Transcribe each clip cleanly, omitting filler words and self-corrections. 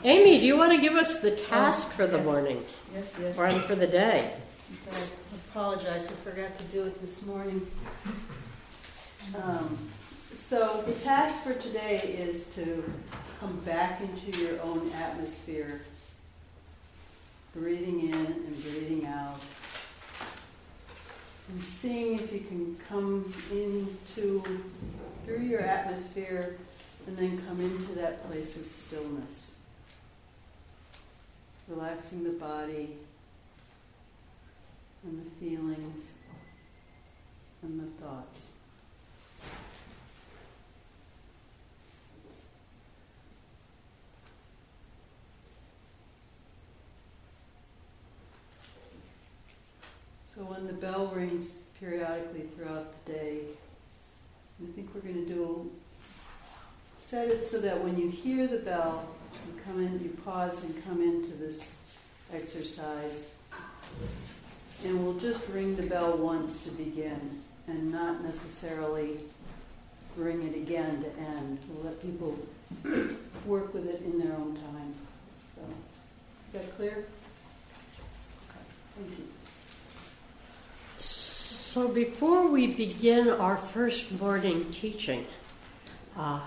Amy, do you want to give us the task for the morning? Yes. Or for the day? I apologize, I forgot to do it this morning. So the task for today is to come back into your own atmosphere, breathing in and breathing out, and seeing if you can come through your atmosphere and then come into that place of stillness. Relaxing the body and the feelings and the thoughts. So when the bell rings periodically throughout the day, I think we're going to set it so that when you hear the bell, you come in, you pause and come into this exercise. And we'll just ring the bell once to begin and not necessarily ring it again to end. We'll let people work with it in their own time. So, is that clear? Okay, thank you. So before we begin our first morning teaching, I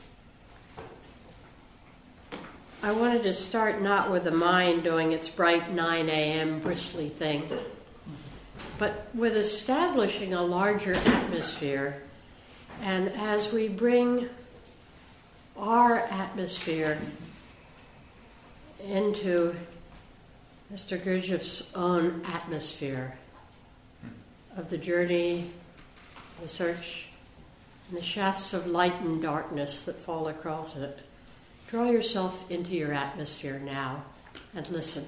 wanted to start not with the mind doing its bright 9 a.m. bristly thing, but with establishing a larger atmosphere. And as we bring our atmosphere into Mr. Gurdjieff's own atmosphere of the journey, the search, and the shafts of light and darkness that fall across it, draw yourself into your atmosphere now and listen.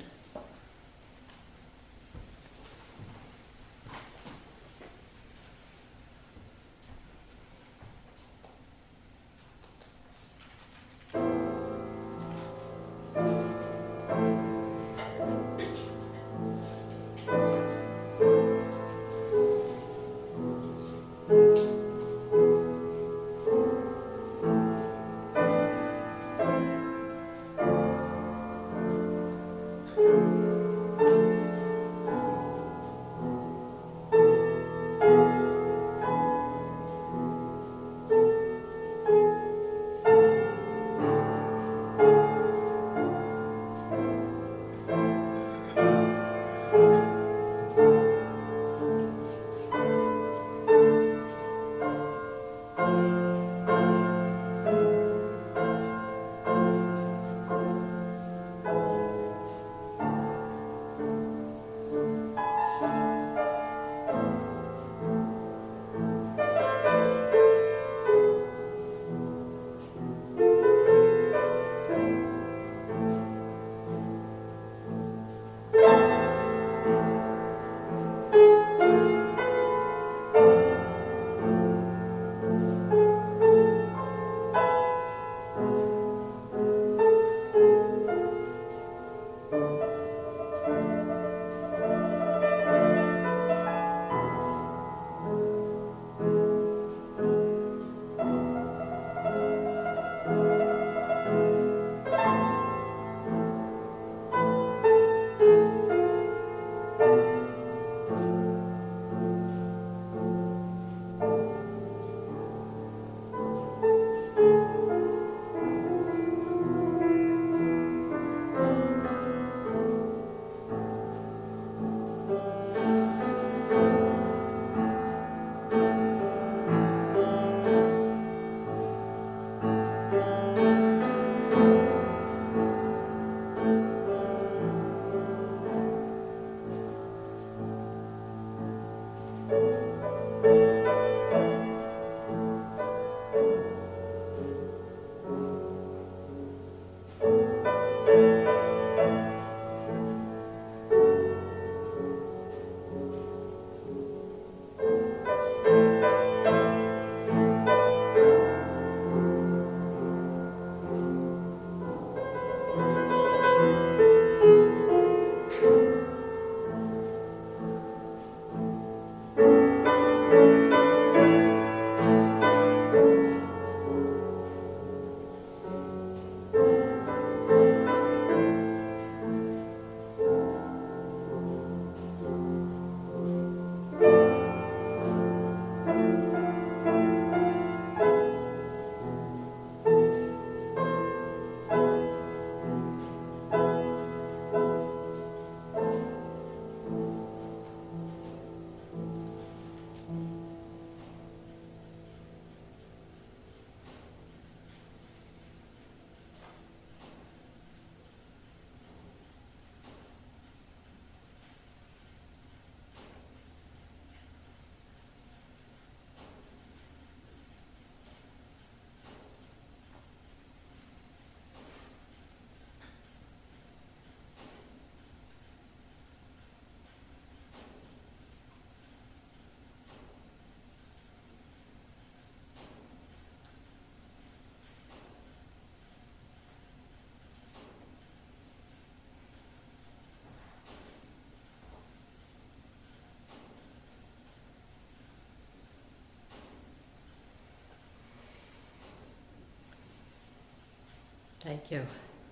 Thank you.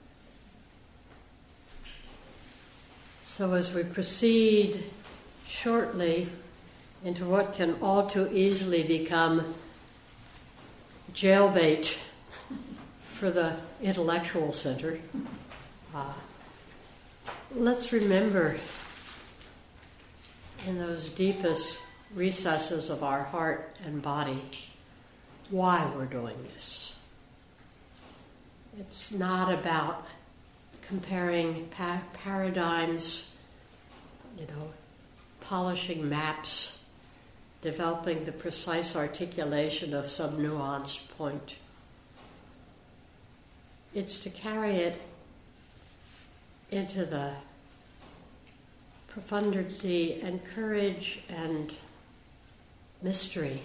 So as we proceed shortly into what can all too easily become jailbait for the intellectual center, let's remember in those deepest recesses of our heart and body why we're doing this. It's not about comparing paradigms, polishing maps, developing the precise articulation of some nuanced point. It's to carry it into the profundity and courage and mystery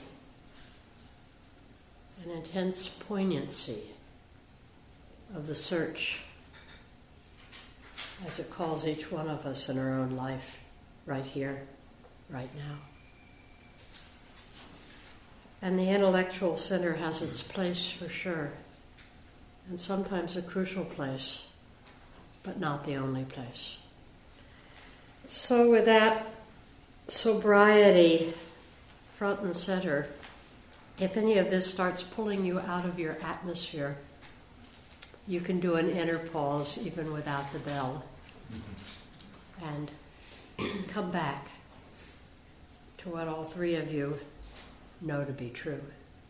and intense poignancy of the search as it calls each one of us in our own life, right here, right now. And the intellectual center has its place for sure, and sometimes a crucial place, but not the only place. So with that sobriety front and center, if any of this starts pulling you out of your atmosphere, you can do an inner pause even without the bell and come back to what all three of you know to be true.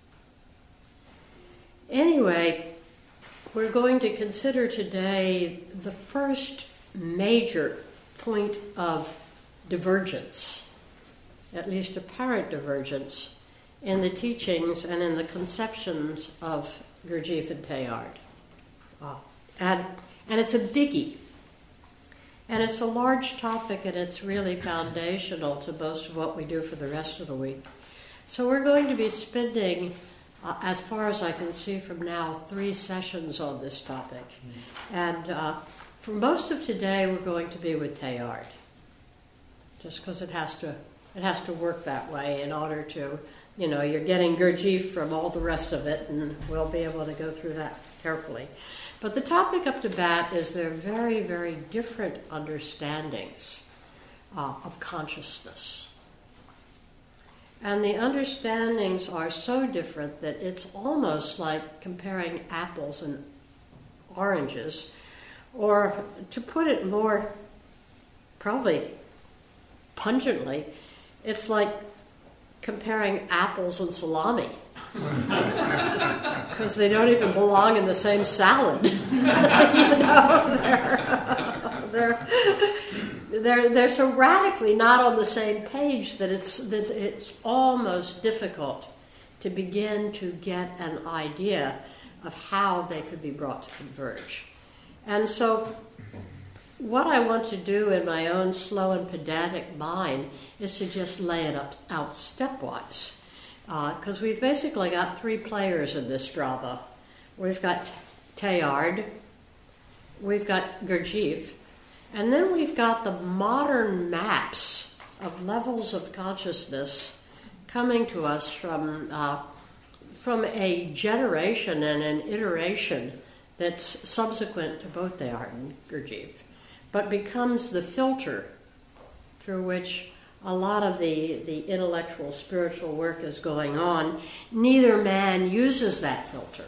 Anyway, we're going to consider today the first major point of divergence, at least apparent divergence, in the teachings and in the conceptions of Gurdjieff and Teilhard. And it's a biggie. And it's a large topic, and it's really foundational to most of what we do for the rest of the week. So we're going to be spending, as far as I can see from now, 3 sessions on this topic. And for most of today, we're going to be with Teilhard, just because it has to work that way in order to, you're getting Gurdjieff from all the rest of it, and we'll be able to go through that carefully. But the topic up to bat is their very, very different understandings of consciousness. And the understandings are so different that it's almost like comparing apples and oranges, or to put it more, probably pungently, it's like comparing apples and salami. Because they don't even belong in the same salad. They're so radically not on the same page that it's almost difficult to begin to get an idea of how they could be brought to converge. And so what I want to do in my own slow and pedantic mind is to just lay it out stepwise. Because we've basically got 3 players in this drama. We've got Teilhard, we've got Gurdjieff, and then we've got the modern maps of levels of consciousness coming to us from a generation and an iteration that's subsequent to both Teilhard and Gurdjieff, but becomes the filter through which a lot of the intellectual, spiritual work is going on. Neither man uses that filter,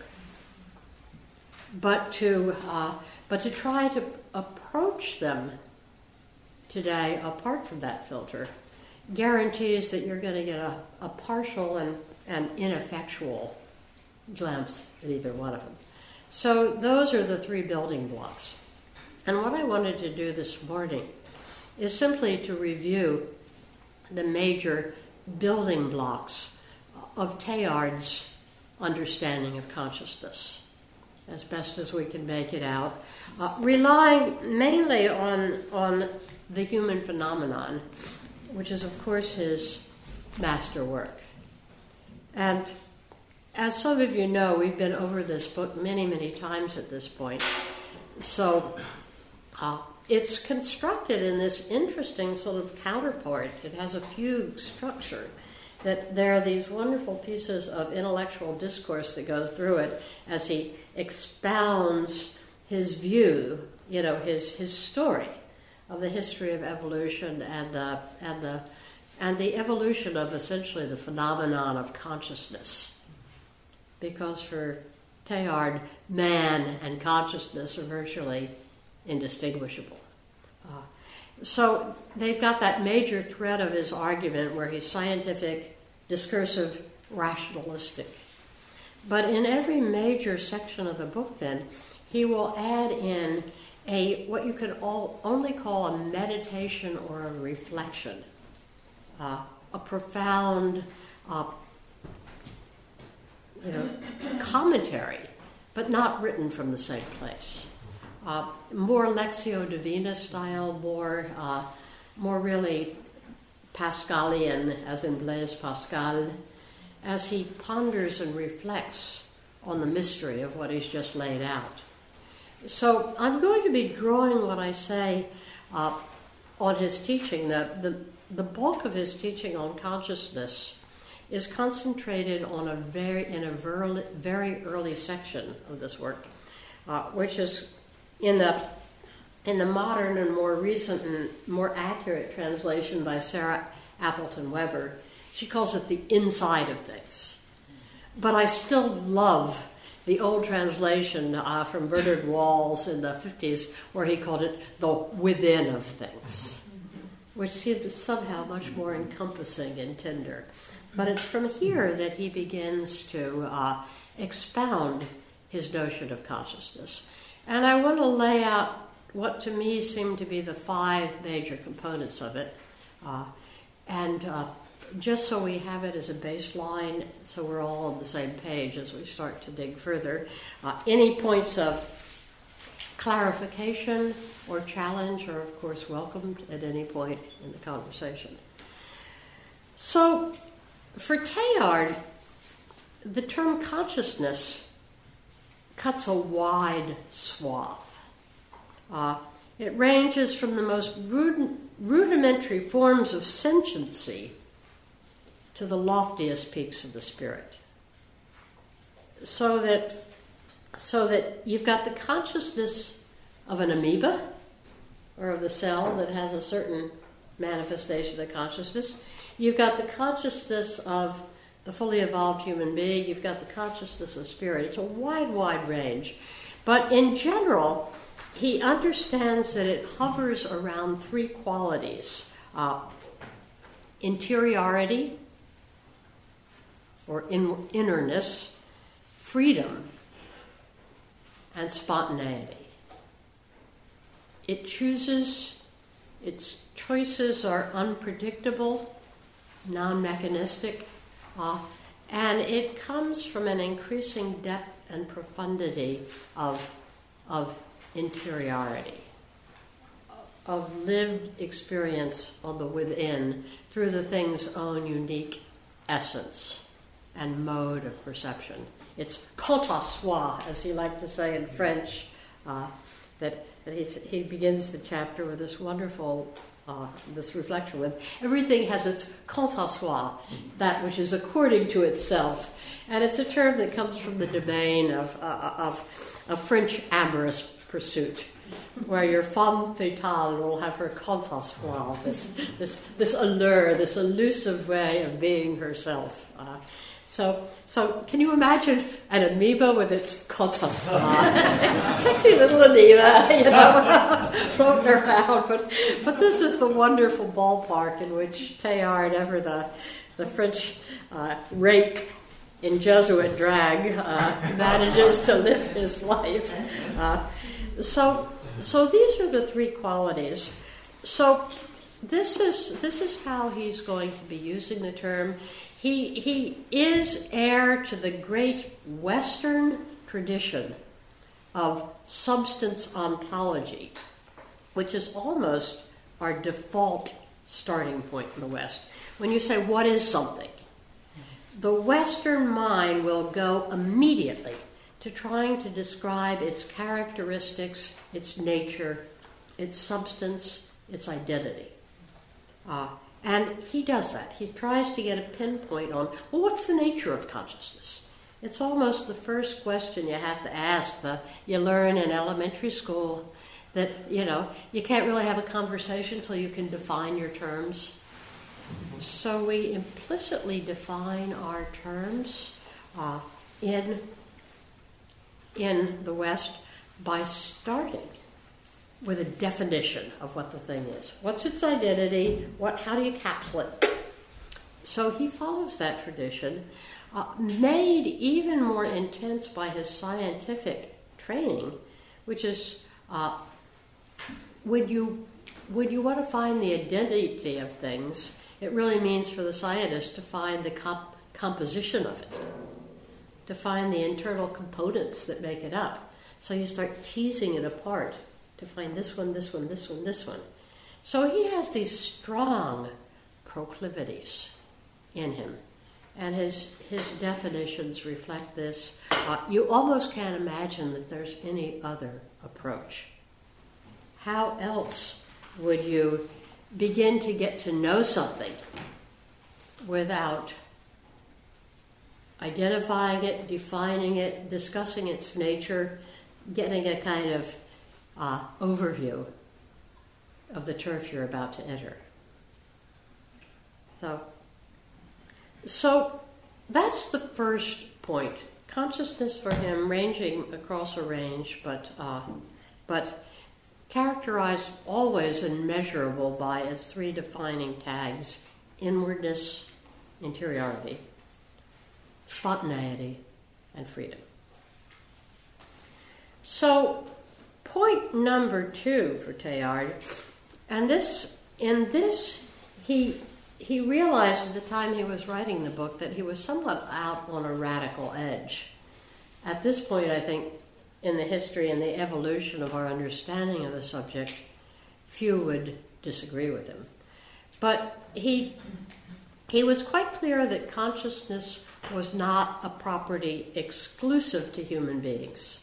but to try to approach them today apart from that filter guarantees that you're going to get a partial and ineffectual glimpse at either one of them. So those are the 3 building blocks. And what I wanted to do this morning is simply to review the major building blocks of Teilhard's understanding of consciousness, as best as we can make it out, relying mainly on the human phenomenon, which is, of course, his masterwork. And as some of you know, we've been over this book many, many times at this point. So it's constructed in this interesting sort of counterpart. It has a fugue structure, that there are these wonderful pieces of intellectual discourse that go through it as he expounds his view, his story of the history of evolution and the evolution of essentially the phenomenon of consciousness. Because for Teilhard, man and consciousness are virtually indistinguishable. So they've got that major thread of his argument where he's scientific, discursive, rationalistic. But in every major section of the book then, he will add in what you could only call a meditation or a reflection, a profound commentary, but not written from the same place. More Lectio Divina style, more really Pascalian, as in Blaise Pascal, as he ponders and reflects on the mystery of what he's just laid out. So I'm going to be drawing what I say on his teaching. The bulk of his teaching on consciousness is concentrated on a very early section of this work, which is in the modern and more recent and more accurate translation by Sarah Appleton Weber. She calls it the inside of things. But I still love the old translation from Bernard Walls in the 50s, where he called it the within of things, which seemed somehow much more encompassing and tender. But it's from here that he begins to expound his notion of consciousness. And I want to lay out what to me seem to be the 5 major components of it. Just so we have it as a baseline, so we're all on the same page as we start to dig further. Any points of clarification or challenge are, of course, welcomed at any point in the conversation. So, for Teilhard, the term consciousness cuts a wide swath. It ranges from the most rudimentary forms of sentiency to the loftiest peaks of the spirit. So that you've got the consciousness of an amoeba, or of the cell that has a certain manifestation of consciousness. You've got the consciousness of the fully evolved human being. You've got the consciousness of spirit. It's a wide range. But in general, he understands that it hovers around 3 qualities. Interiority, or innerness, freedom, and spontaneity. Its choices are unpredictable, non-mechanistic, and it comes from an increasing depth and profundity of interiority, of lived experience on the within through the thing's own unique essence and mode of perception. It's quant à soi, as he liked to say in French, that he begins the chapter with this wonderful this reflection with everything has its quant à soi, that which is according to itself. And it's a term that comes from the domain of French amorous pursuit, where your femme fatale will have her quant à soi, this allure, this elusive way of being herself. So can you imagine an amoeba with its quant à soi? Sexy little amoeba, floating around. But this is the wonderful ballpark in which Teilhard, ever the French rake in Jesuit drag, manages to live his life. So these are the 3 qualities. So this is how he's going to be using the term. He is heir to the great Western tradition of substance ontology, which is almost our default starting point in the West. When you say, what is something? The Western mind will go immediately to trying to describe its characteristics, its nature, its substance, its identity. And he does that. He tries to get a pinpoint on, well, what's the nature of consciousness? It's almost the first question you have to ask. You learn in elementary school that, you can't really have a conversation until you can define your terms. So we implicitly define our terms in the West by starting with a definition of what the thing is. What's its identity? How do you capsule it? So he follows that tradition, made even more intense by his scientific training, which is when you want to find the identity of things, it really means for the scientist to find the composition of it, to find the internal components that make it up. So you start teasing it apart to find this one, this one, this one, this one. So he has these strong proclivities in him, and his definitions reflect this. You almost can't imagine that there's any other approach. How else would you begin to get to know something without identifying it, defining it, discussing its nature, getting a kind of overview of the turf you're about to enter? So that's the first point. Consciousness for him ranging across a range, but characterized always and measurable by its three defining tags: inwardness, interiority, spontaneity, and freedom. So, point number 2 for Teilhard, and he realized at the time he was writing the book that he was somewhat out on a radical edge. At this point, I think, in the history and the evolution of our understanding of the subject, few would disagree with him. But he was quite clear that consciousness was not a property exclusive to human beings.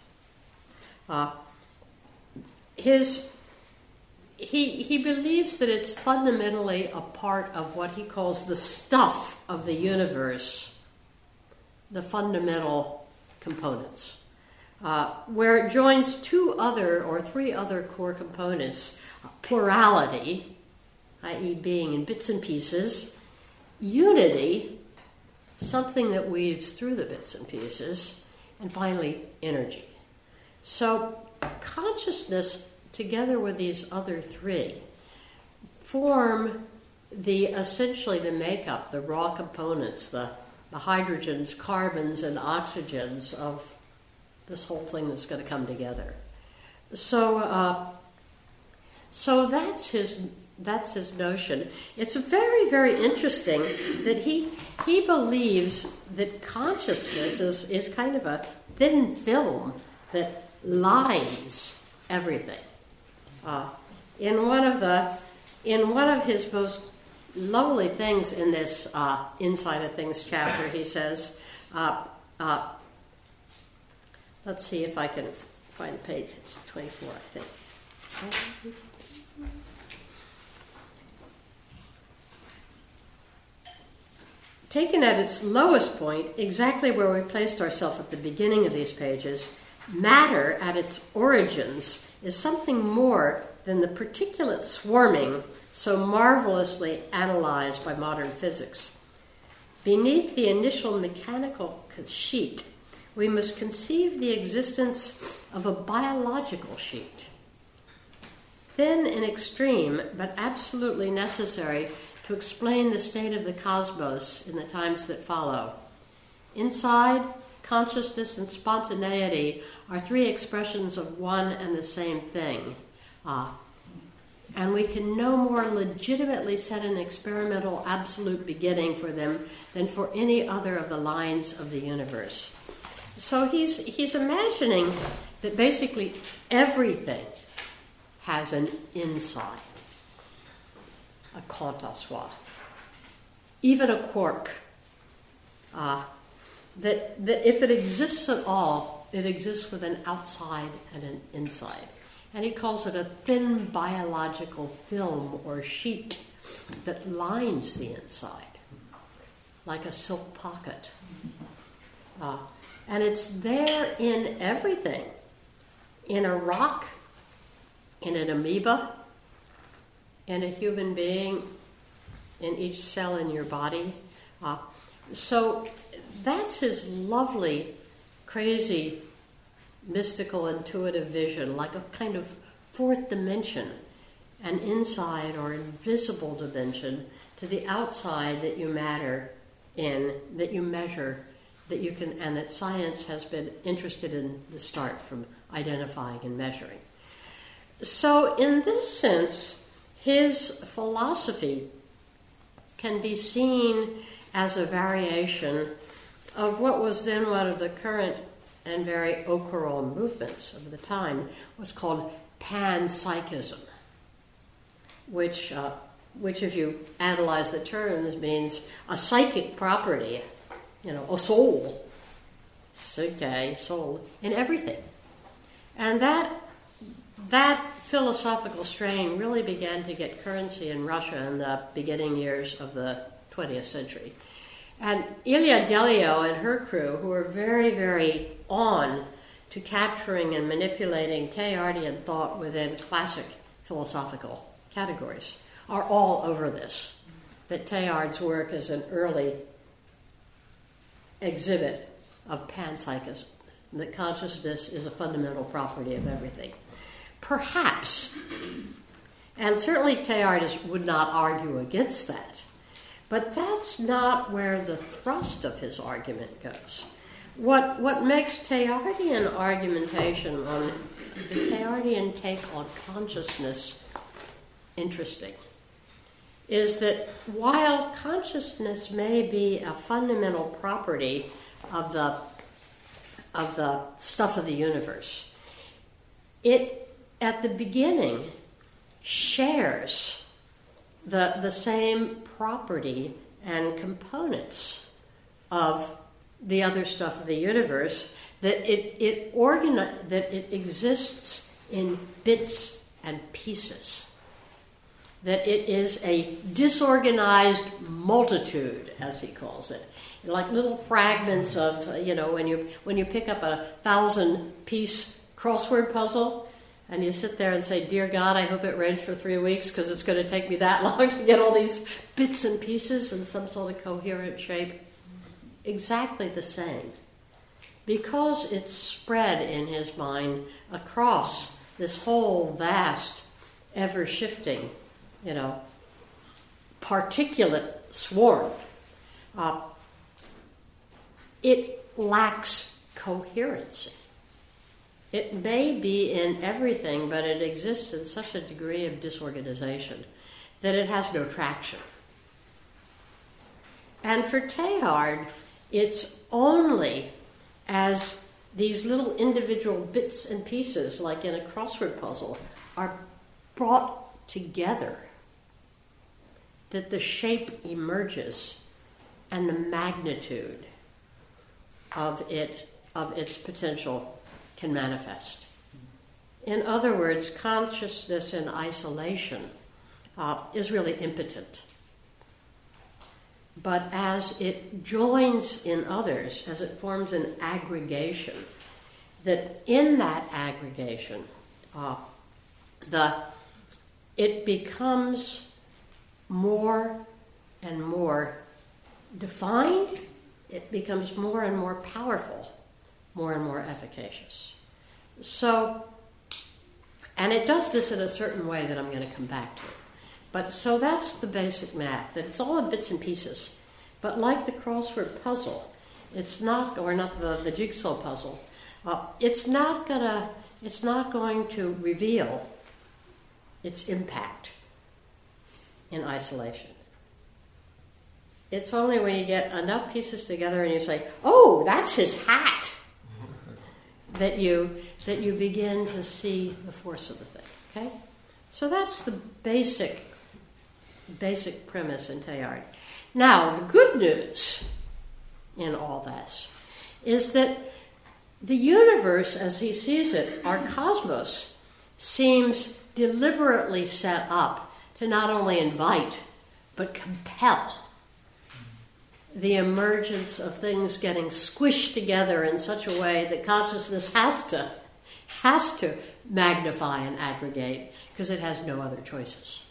He believes that it's fundamentally a part of what he calls the stuff of the universe, the fundamental components, where it joins 2 other or 3 other core components: plurality, i.e. being in bits and pieces; unity, something that weaves through the bits and pieces; and finally, energy. So consciousness, together with these other 3, form essentially the makeup, the raw components, the hydrogens, carbons, and oxygens of this whole thing that's going to come together. So that's his notion. It's very, very interesting that he believes that consciousness is kind of a thin film that lines everything. In one of his most lovely things in this Inside of Things chapter, he says, let's see if I can find the page. It's 24, I think. Taken at its lowest point, exactly where we placed ourselves at the beginning of these pages, matter at its origins is something more than the particulate swarming so marvelously analyzed by modern physics. Beneath the initial mechanical sheet, we must conceive the existence of a biological sheet. Thin and extreme, but absolutely necessary to explain the state of the cosmos in the times that follow. Inside, consciousness and spontaneity are 3 expressions of one and the same thing. And we can no more legitimately set an experimental absolute beginning for them than for any other of the lines of the universe. So he's imagining that basically everything has an inside, a quant à soi, even a quark. That if it exists at all, it exists with an outside and an inside. And he calls it a thin biological film or sheet that lines the inside, like a silk pocket. And it's there in everything. In a rock, in an amoeba, in a human being, in each cell in your body. So that's his lovely, crazy, mystical, intuitive vision, like a kind of fourth dimension, an inside or invisible dimension to the outside that you matter in, that you measure, that you can, and that science has been interested in the start from identifying and measuring. So in this sense, his philosophy can be seen as a variation of what was then one of the current and very occult movements of the time, what's called panpsychism, which if you analyze the terms means a psychic property, a soul, soul in everything. And that philosophical strain really began to get currency in Russia in the beginning years of the 20th century. And Ilia Delio and her crew, who were very, very on to capturing and manipulating Teilhardian thought within classic philosophical categories, are all over this. That Teilhard's work is an early exhibit of panpsychism, that consciousness is a fundamental property of everything. Perhaps, and certainly Teilhard would not argue against that, but that's not where the thrust of his argument goes. What makes Teilhardian argumentation on the Teilhardian take on consciousness interesting is that while consciousness may be a fundamental property of the stuff of the universe, it at the beginning shares the same property and components of the other stuff of the universe, that it exists in bits and pieces, that it is a disorganized multitude, as he calls it, like little fragments of, when you pick up a 1,000-piece crossword puzzle, and you sit there and say, "Dear God, I hope it rains for 3 weeks because it's going to take me that long to get all these bits and pieces in some sort of coherent shape." Exactly the same. Because it's spread in his mind across this whole vast, ever-shifting, particulate swarm, it lacks coherency. It may be in everything, but it exists in such a degree of disorganization that it has no traction. And for Teilhard, it's only as these little individual bits and pieces, like in a crossword puzzle, are brought together that the shape emerges and the magnitude of its potential can manifest. In other words, consciousness in isolation is really impotent. But as it joins in others, as it forms an aggregation, that in that aggregation, it becomes more and more defined, it becomes more and more powerful, more and more efficacious. So, and it does this in a certain way that I'm going to come back to. But so that's the basic math, that it's all in bits and pieces. But like the crossword puzzle, it's not, or not the jigsaw puzzle, it's not going to reveal its impact in isolation. It's only when you get enough pieces together and you say, "Oh, that's his hat," that you begin to see the force of the thing. Okay, so that's the basic premise in Teilhard. Now, the good news in all this is that the universe, as he sees it, our cosmos, seems deliberately set up to not only invite but compel the emergence of things getting squished together in such a way that consciousness has to magnify and aggregate because it has no other choices.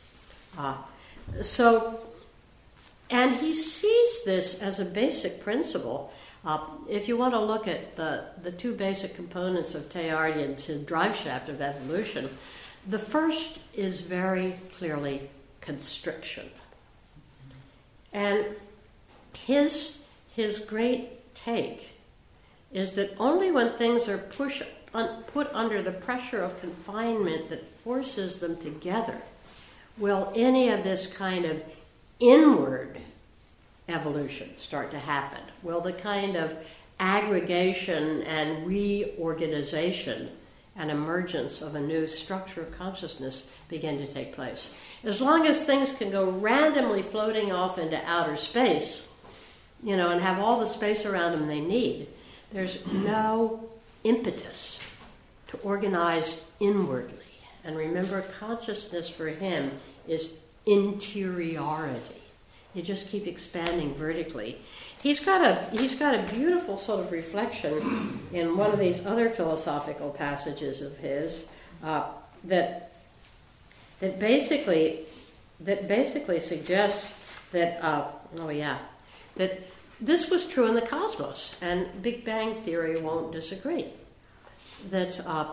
And he sees this as a basic principle. If you want to look at the two basic components of Teilhard's his drive shaft of evolution, the first is very clearly constriction. And his great take is that only when things are put under the pressure of confinement that forces them together will any of this kind of inward evolution start to happen. Will the kind of aggregation and reorganization and emergence of a new structure of consciousness begin to take place. As long as things can go randomly floating off into outer space, and have all the space around them they need, there's no impetus to organize inwardly. And remember, consciousness for him is interiority. You just keep expanding vertically. He's got a beautiful sort of reflection in one of these other philosophical passages of his that basically suggests that that this was true in the cosmos, and Big Bang theory won't disagree. That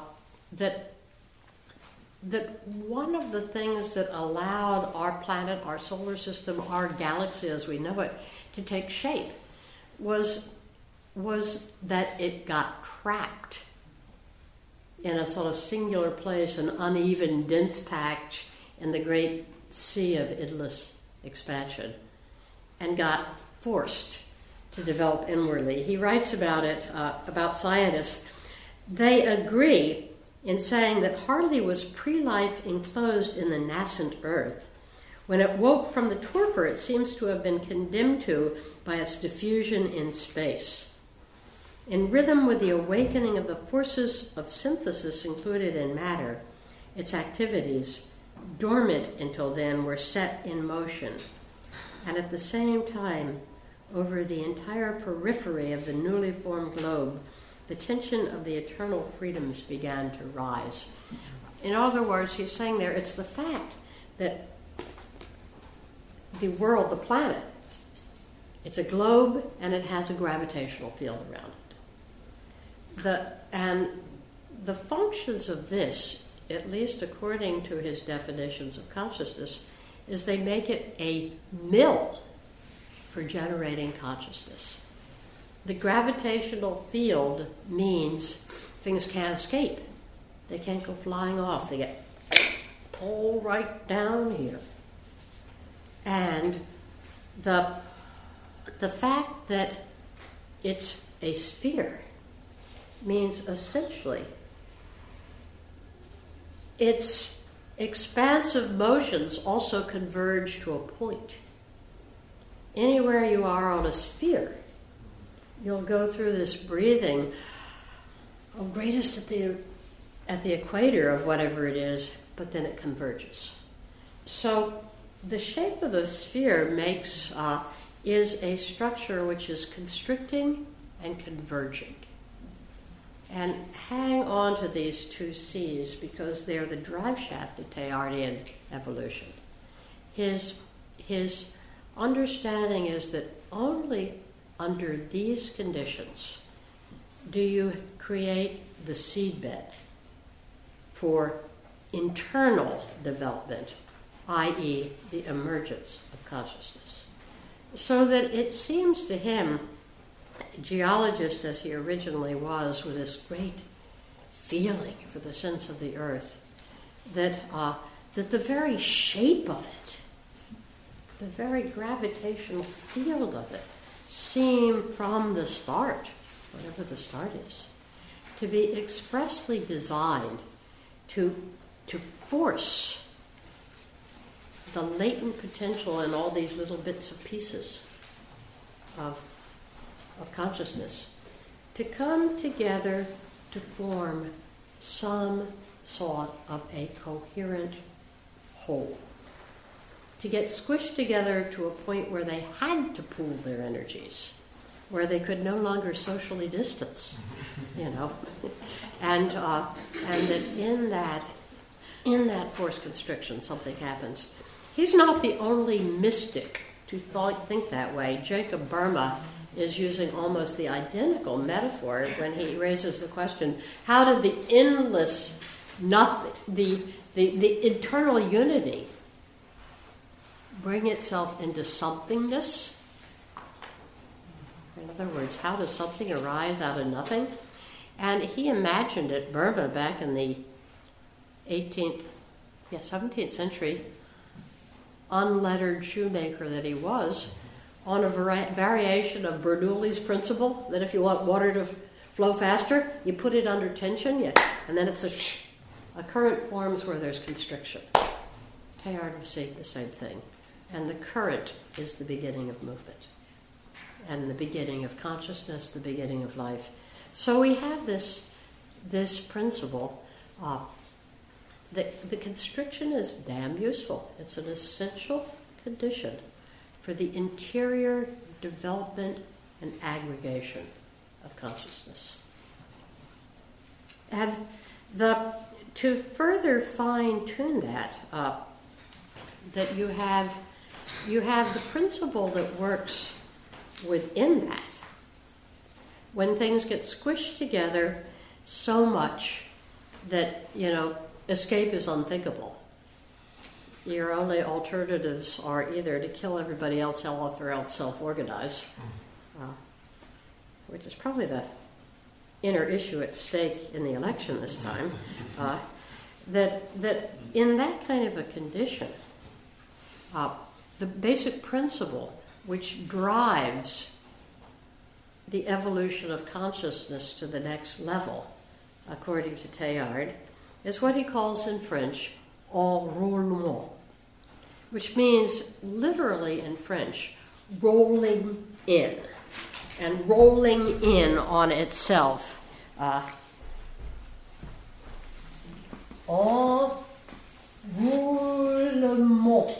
one of the things that allowed our planet, our solar system, our galaxy as we know it, to take shape was that it got trapped in a sort of singular place, an uneven, dense patch in the great sea of endless expansion, and got forced to develop inwardly. He writes about it, about scientists. They agree in saying that Hartley was pre-life enclosed in the nascent earth. When it woke from the torpor, it seems to have been condemned to by its diffusion in space. In rhythm with the awakening of the forces of synthesis included in matter, its activities, dormant until then, were set in motion. And at the same time, over the entire periphery of the newly formed globe, the tension of the eternal freedoms began to rise. In other words, he's saying there, it's the fact that the world, the planet, it's a globe and it has a gravitational field around it. And the functions of this, at least according to his definitions of consciousness, is they make it a mill for generating consciousness. The gravitational field means things can't escape. They can't go flying off. They get pulled right down here. And the fact that it's a sphere means essentially its expansive motions also converge to a point. Anywhere you are on a sphere, you'll go through this breathing of greatest at the equator of whatever it is, but then it converges. So the shape of the sphere is a structure which is constricting and converging. And hang on to these two C's because they're the drive shaft of Teilhardian evolution. His understanding is that only under these conditions do you create the seedbed for internal development, i.e. the emergence of consciousness. So that it seems to him, geologist as he originally was, with this great feeling for the sense of the earth, that the very shape of it, the very gravitational field of it, seem from the start, whatever the start is, to be expressly designed to force the latent potential in all these little bits of pieces of consciousness to come together to form some sort of a coherent whole. to get squished together to a point where they had to pool their energies, where they could no longer socially distance, and that in that forced constriction something happens. He's not the only mystic to think that way. Jacob Burma is using almost the identical metaphor when he raises the question: how did the endless, the internal unity bring itself into somethingness? In other words, how does something arise out of nothing? And he imagined it, Burma, back in the 17th century, unlettered shoemaker that he was, on a variation of Bernoulli's principle, that if you want water to flow faster, you put it under tension, and then it's a current forms where there's constriction. Teilhard was saying the same thing. And the current is the beginning of movement, and the beginning of consciousness, the beginning of life. So we have this principle. The constriction is damn useful. It's an essential condition for the interior development and aggregation of consciousness. And to further fine-tune that you have the principle that works within that. When things get squished together so much that, escape is unthinkable. Your only alternatives are either to kill everybody else off or else self-organize, which is probably the inner issue at stake in the election this time. That in that kind of a condition, the basic principle which drives the evolution of consciousness to the next level, according to Teilhard, is what he calls in French enroulement, which means literally in French, rolling in, and rolling in on itself. Enroulement.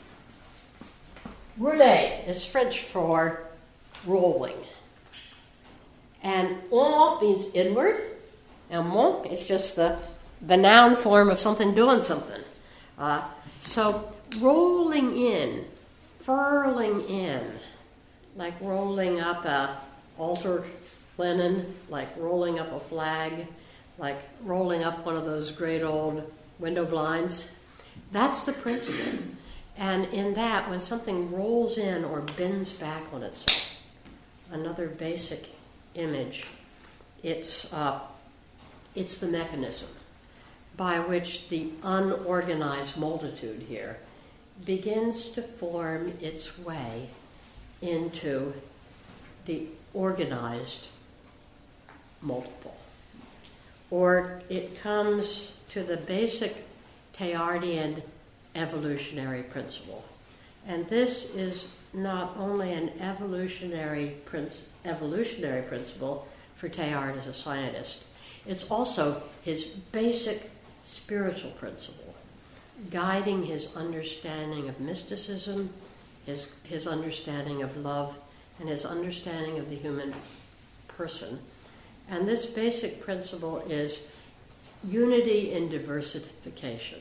Rouler is French for rolling. And en means inward, and ment is just the noun form of something doing something. So rolling in, furling in, like rolling up a altar linen, like rolling up a flag, like rolling up one of those great old window blinds. That's the principle. And in that, when something rolls in or bends back on itself, another basic image, it's the mechanism by which the unorganized multitude here begins to form its way into the organized multiple. Or it comes to the basic Teilhardian evolutionary principle. And this is not only an evolutionary principle for Teilhard as a scientist, it's also his basic spiritual principle, guiding his understanding of mysticism, his understanding of love, and his understanding of the human person. And this basic principle is unity in diversification.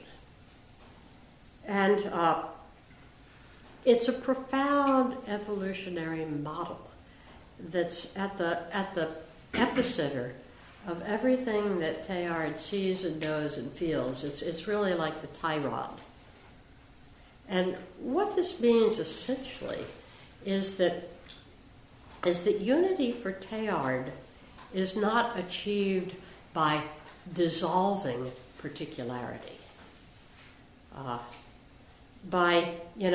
And it's a profound evolutionary model that's at the epicenter of everything that Teilhard sees and knows and feels. It's really like the tie rod. And what this means essentially is that unity for Teilhard is not achieved by dissolving particularity. By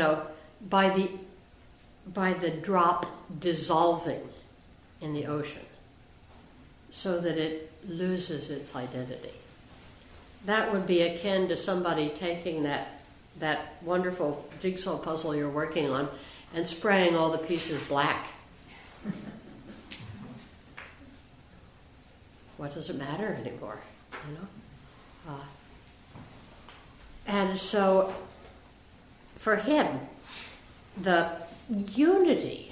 the drop dissolving in the ocean so that it loses its identity. That would be akin to somebody taking that wonderful jigsaw puzzle you're working on and spraying all the pieces black. What does it matter anymore? And so For him, the unity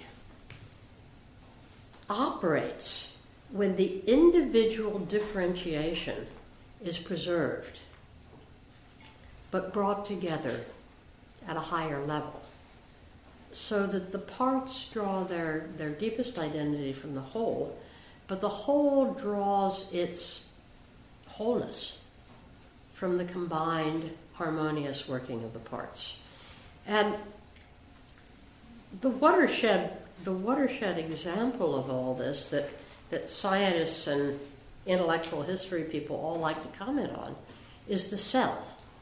operates when the individual differentiation is preserved, but brought together at a higher level, so that the parts draw their deepest identity from the whole, but the whole draws its wholeness from the combined harmonious working of the parts. And the watershed example of all this that scientists and intellectual history people all like to comment on is the cell,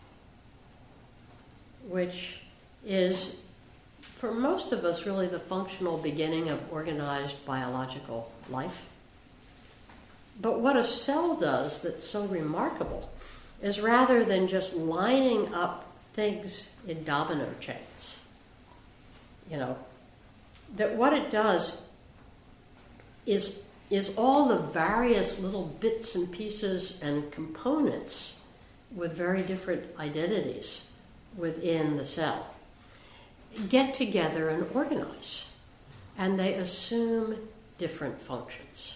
which is, for most of us, really the functional beginning of organized biological life. But what a cell does that's so remarkable is, rather than just lining up things in domino chains, that what it does is all the various little bits and pieces and components with very different identities within the cell get together and organize, and they assume different functions.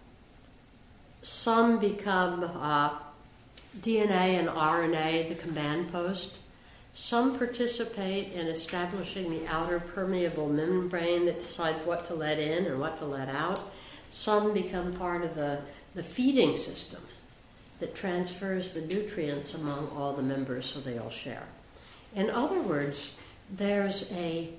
Some become DNA and RNA, the command post. Some participate in establishing the outer permeable membrane that decides what to let in and what to let out. Some become part of the feeding system that transfers the nutrients among all the members so they all share. In other words, there's a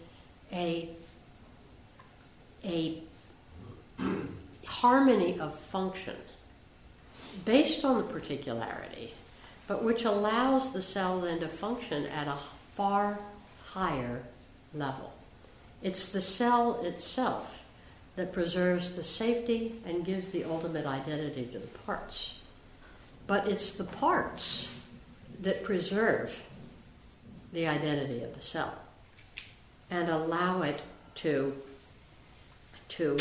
harmony of function based on the particularity, but which allows the cell then to function at a far higher level. It's the cell itself that preserves the safety and gives the ultimate identity to the parts. But it's the parts that preserve the identity of the cell and allow it to do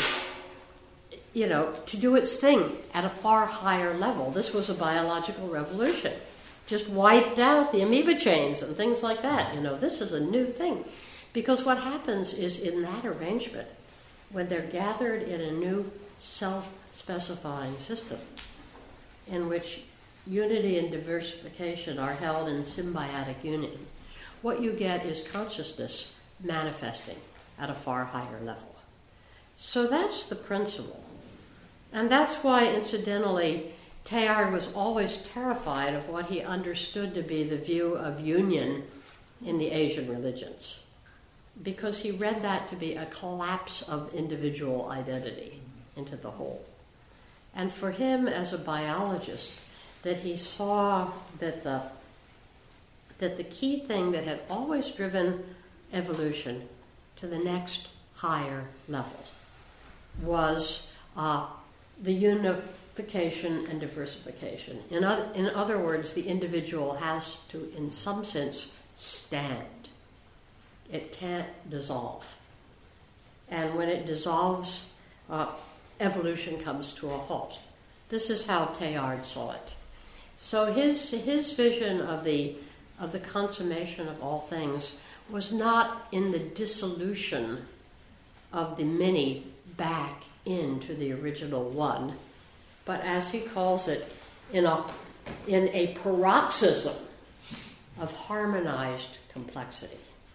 its thing at a far higher level. This was a biological revolution. Just wiped out the amoeba chains and things like that. This is a new thing. Because what happens is, in that arrangement, when they're gathered in a new self-specifying system in which unity and diversification are held in symbiotic union, what you get is consciousness manifesting at a far higher level. So that's the principle. And that's why, incidentally, Teilhard was always terrified of what he understood to be the view of union in the Asian religions, because he read that to be a collapse of individual identity into the whole. And for him, as a biologist, that he saw that the key thing that had always driven evolution to the next higher level was the unification and diversification. In other words, the individual has to, in some sense, stand. It can't dissolve. And when it dissolves, evolution comes to a halt. This is how Teilhard saw it. So his vision of the consummation of all things was not in the dissolution of the many back into the original one, but, as he calls it, in a paroxysm of harmonized complexity.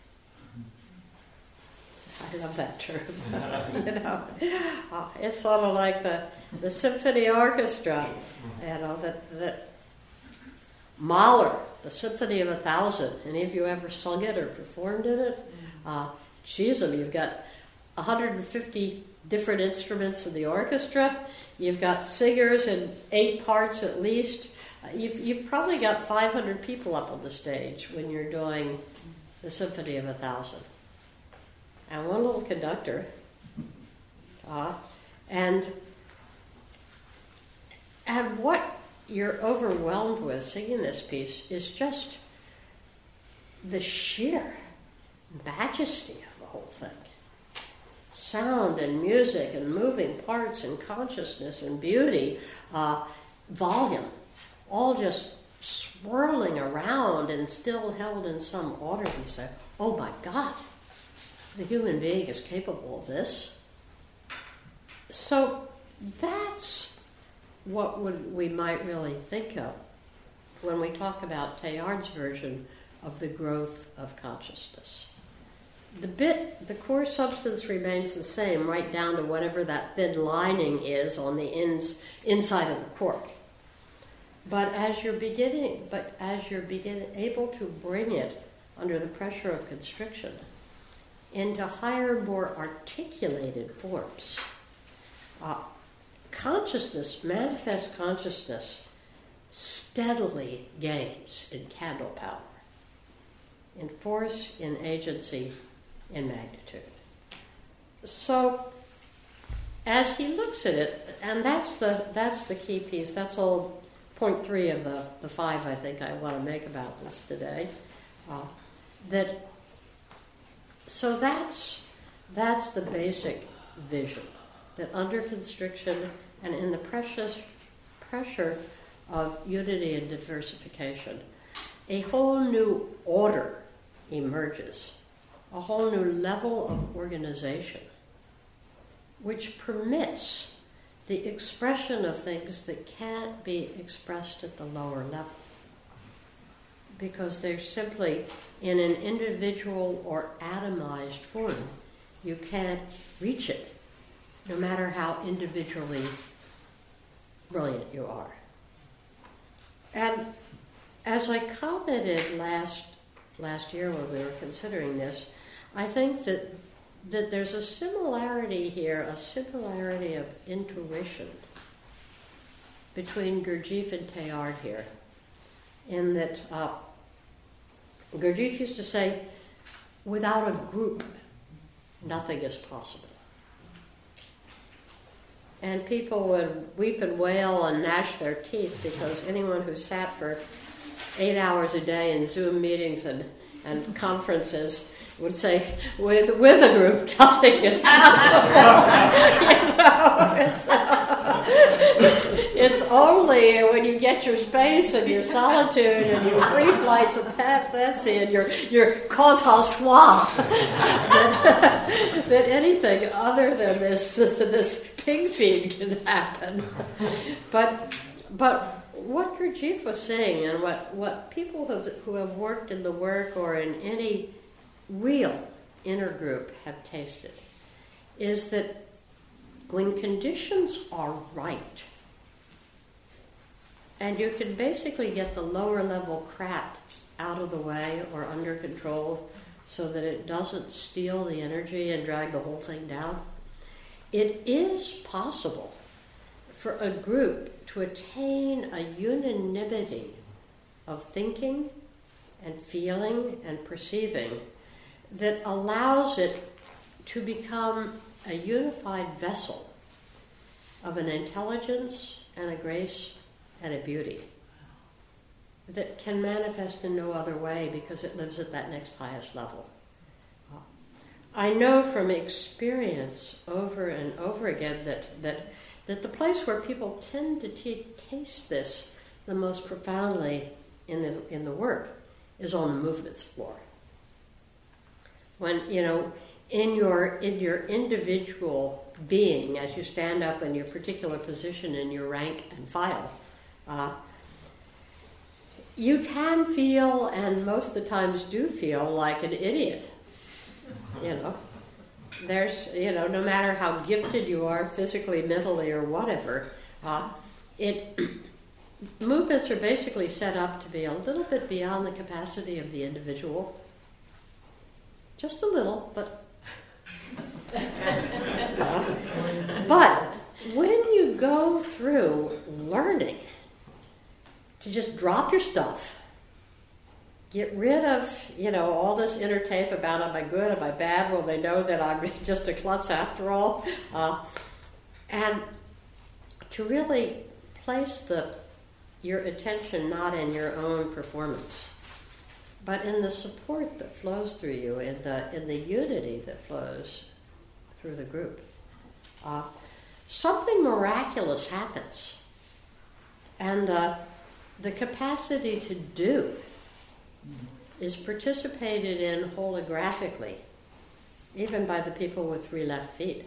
I love that term. It's sort of like the symphony orchestra, that Mahler, the Symphony of 1,000. Any of you ever sung it or performed in it? You've got 150 different instruments in the orchestra. You've got singers in 8 parts at least. You've probably got 500 people up on the stage when you're doing the Symphony of 1,000. And one little conductor. And what you're overwhelmed with singing this piece is just the sheer majesty of the whole thing. Sound and music and moving parts and consciousness and beauty, volume, all just swirling around and still held in some order, you say, oh my God, the human being is capable of this. So that's what we might really think of when we talk about Teilhard's version of the growth of consciousness. The core substance remains the same, right down to whatever that thin lining is on the inside of the cork. But as you're able to bring it under the pressure of constriction into higher, more articulated forms, consciousness, manifest consciousness, steadily gains in candle power, in force, in agency, in magnitude. So, as he looks at it, and that's the key piece. That's all point 3 of the 5 I think I want to make about this today. So that's the basic vision, that under constriction and in the pressure of unity and diversification, a whole new order emerges, a whole new level of organization, which permits the expression of things that can't be expressed at the lower level, because they're simply in an individual or atomized form. You can't reach it, no matter how individually brilliant you are. And as I commented last year when we were considering this, I think that there's a similarity here, a similarity of intuition between Gurdjieff and Teilhard here, in that Gurdjieff used to say, without a group, nothing is possible. And people would weep and wail and gnash their teeth because anyone who sat for 8 hours a day in Zoom meetings and conferences would say, with a group, nothing is possible. It's only when you get your space and your solitude and your free flights of Betsy and your cause à soi that anything other than this pig feed can happen. But what Gurdjieff was saying, and what people who have worked in the work or in any real inner group have tasted, is that when conditions are right, and you can basically get the lower level crap out of the way or under control so that it doesn't steal the energy and drag the whole thing down, it is possible for a group to attain a unanimity of thinking and feeling and perceiving that allows it to become a unified vessel of an intelligence and a grace and a beauty that can manifest in no other way because it lives at that next highest level. I know from experience over and over again that the place where people tend to taste this the most profoundly in the work is on the movements floor. When, in your individual being, as you stand up in your particular position in your rank and file, you can feel, and most of the times do feel, like an idiot. There's, no matter how gifted you are physically, mentally, or whatever, movements are basically set up to be a little bit beyond the capacity of the individual. Just a little, but but when you go through learning to just drop your stuff, get rid of, all this inner tape about am I good, am I bad, well they know that I'm just a klutz after all, and to really place your attention not in your own performance, but in the support that flows through you, in the unity that flows through the group. Something miraculous happens. And the capacity to do is participated in holographically, even by the people with 3 left feet.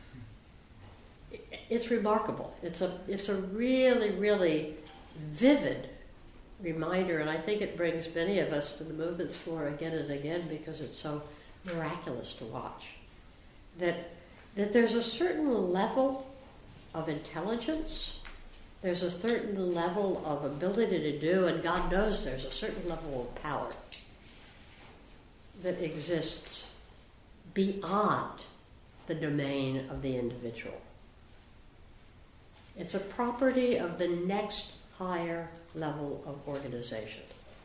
It's remarkable. It's a really, really vivid reminder, and I think it brings many of us to the movements floor again and again because it's so miraculous to watch. That there's a certain level of intelligence, there's a certain level of ability to do, and God knows there's a certain level of power that exists beyond the domain of the individual. It's a property of the next higher level of organization.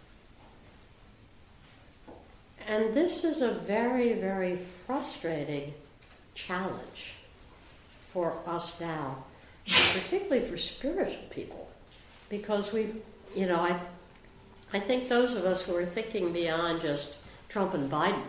And this is a very, very frustrating challenge for us now, particularly for spiritual people, because I think those of us who are thinking beyond just Trump and Biden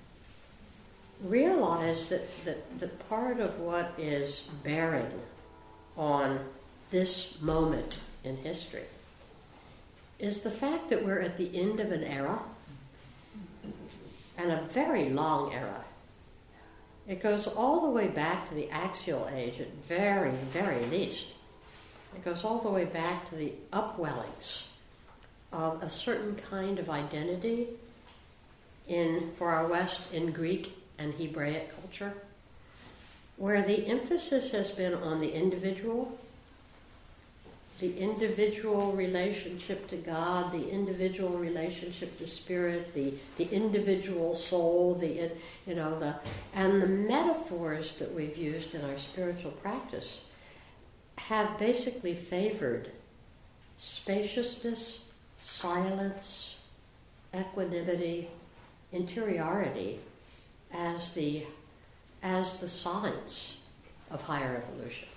realize that part of what is bearing on this moment in history is the fact that we're at the end of an era, and a very long era. It goes all the way back to the axial age at very, very least. It goes all the way back to the upwellings of a certain kind of identity for our West, in Greek and Hebraic culture, where the emphasis has been on the individual relationship to God, the individual relationship to spirit, the individual soul, and the metaphors that we've used in our spiritual practice have basically favored spaciousness, silence, equanimity, interiority as the signs of higher evolution.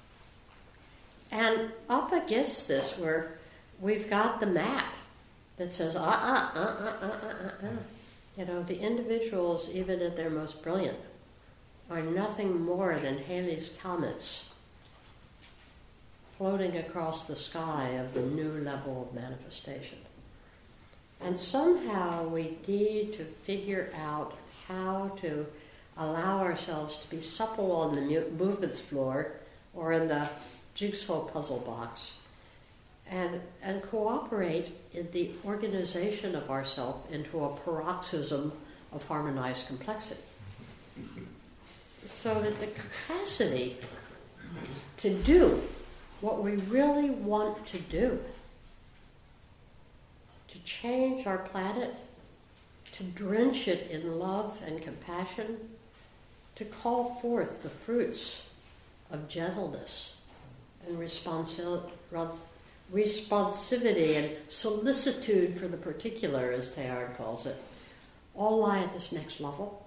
And up against this, where we've got the map that says, the individuals, even at their most brilliant, are nothing more than Halley's comets floating across the sky of the new level of manifestation. And somehow we need to figure out how to allow ourselves to be supple on the movements floor or in the jigsaw puzzle box, and cooperate in the organization of ourselves into a paroxysm of harmonized complexity. So that the capacity to do what we really want to do, to change our planet, to drench it in love and compassion, to call forth the fruits of gentleness and responsivity and solicitude for the particular, as Teilhard calls it, all lie at this next level.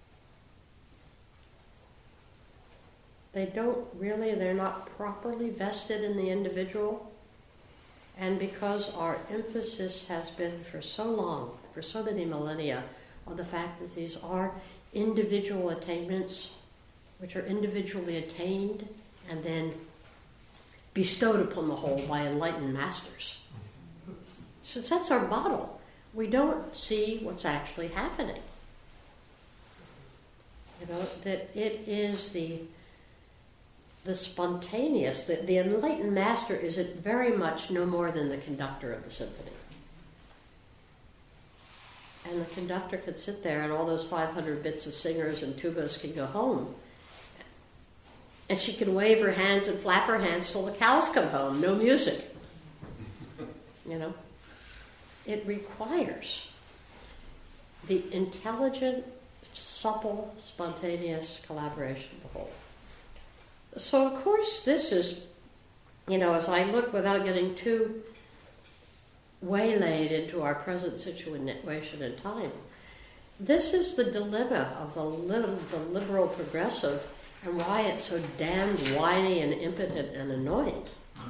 They're not properly vested in the individual. And because our emphasis has been for so long, for so many millennia, on the fact that these are individual attainments, which are individually attained and then bestowed upon the whole by enlightened masters. Since that's our model, we don't see what's actually happening. That it is the spontaneous, that the enlightened master is very much no more than the conductor of the symphony. And the conductor could sit there and all those 500 bits of singers and tubas can go home. And she can wave her hands and flap her hands till the cows come home. No music. It requires the intelligent, supple, spontaneous collaboration of the whole. So, of course, this is, as I look without getting too waylaid into our present situation in time, this is the dilemma of the liberal progressive and why it's so damned whiny and impotent and annoying.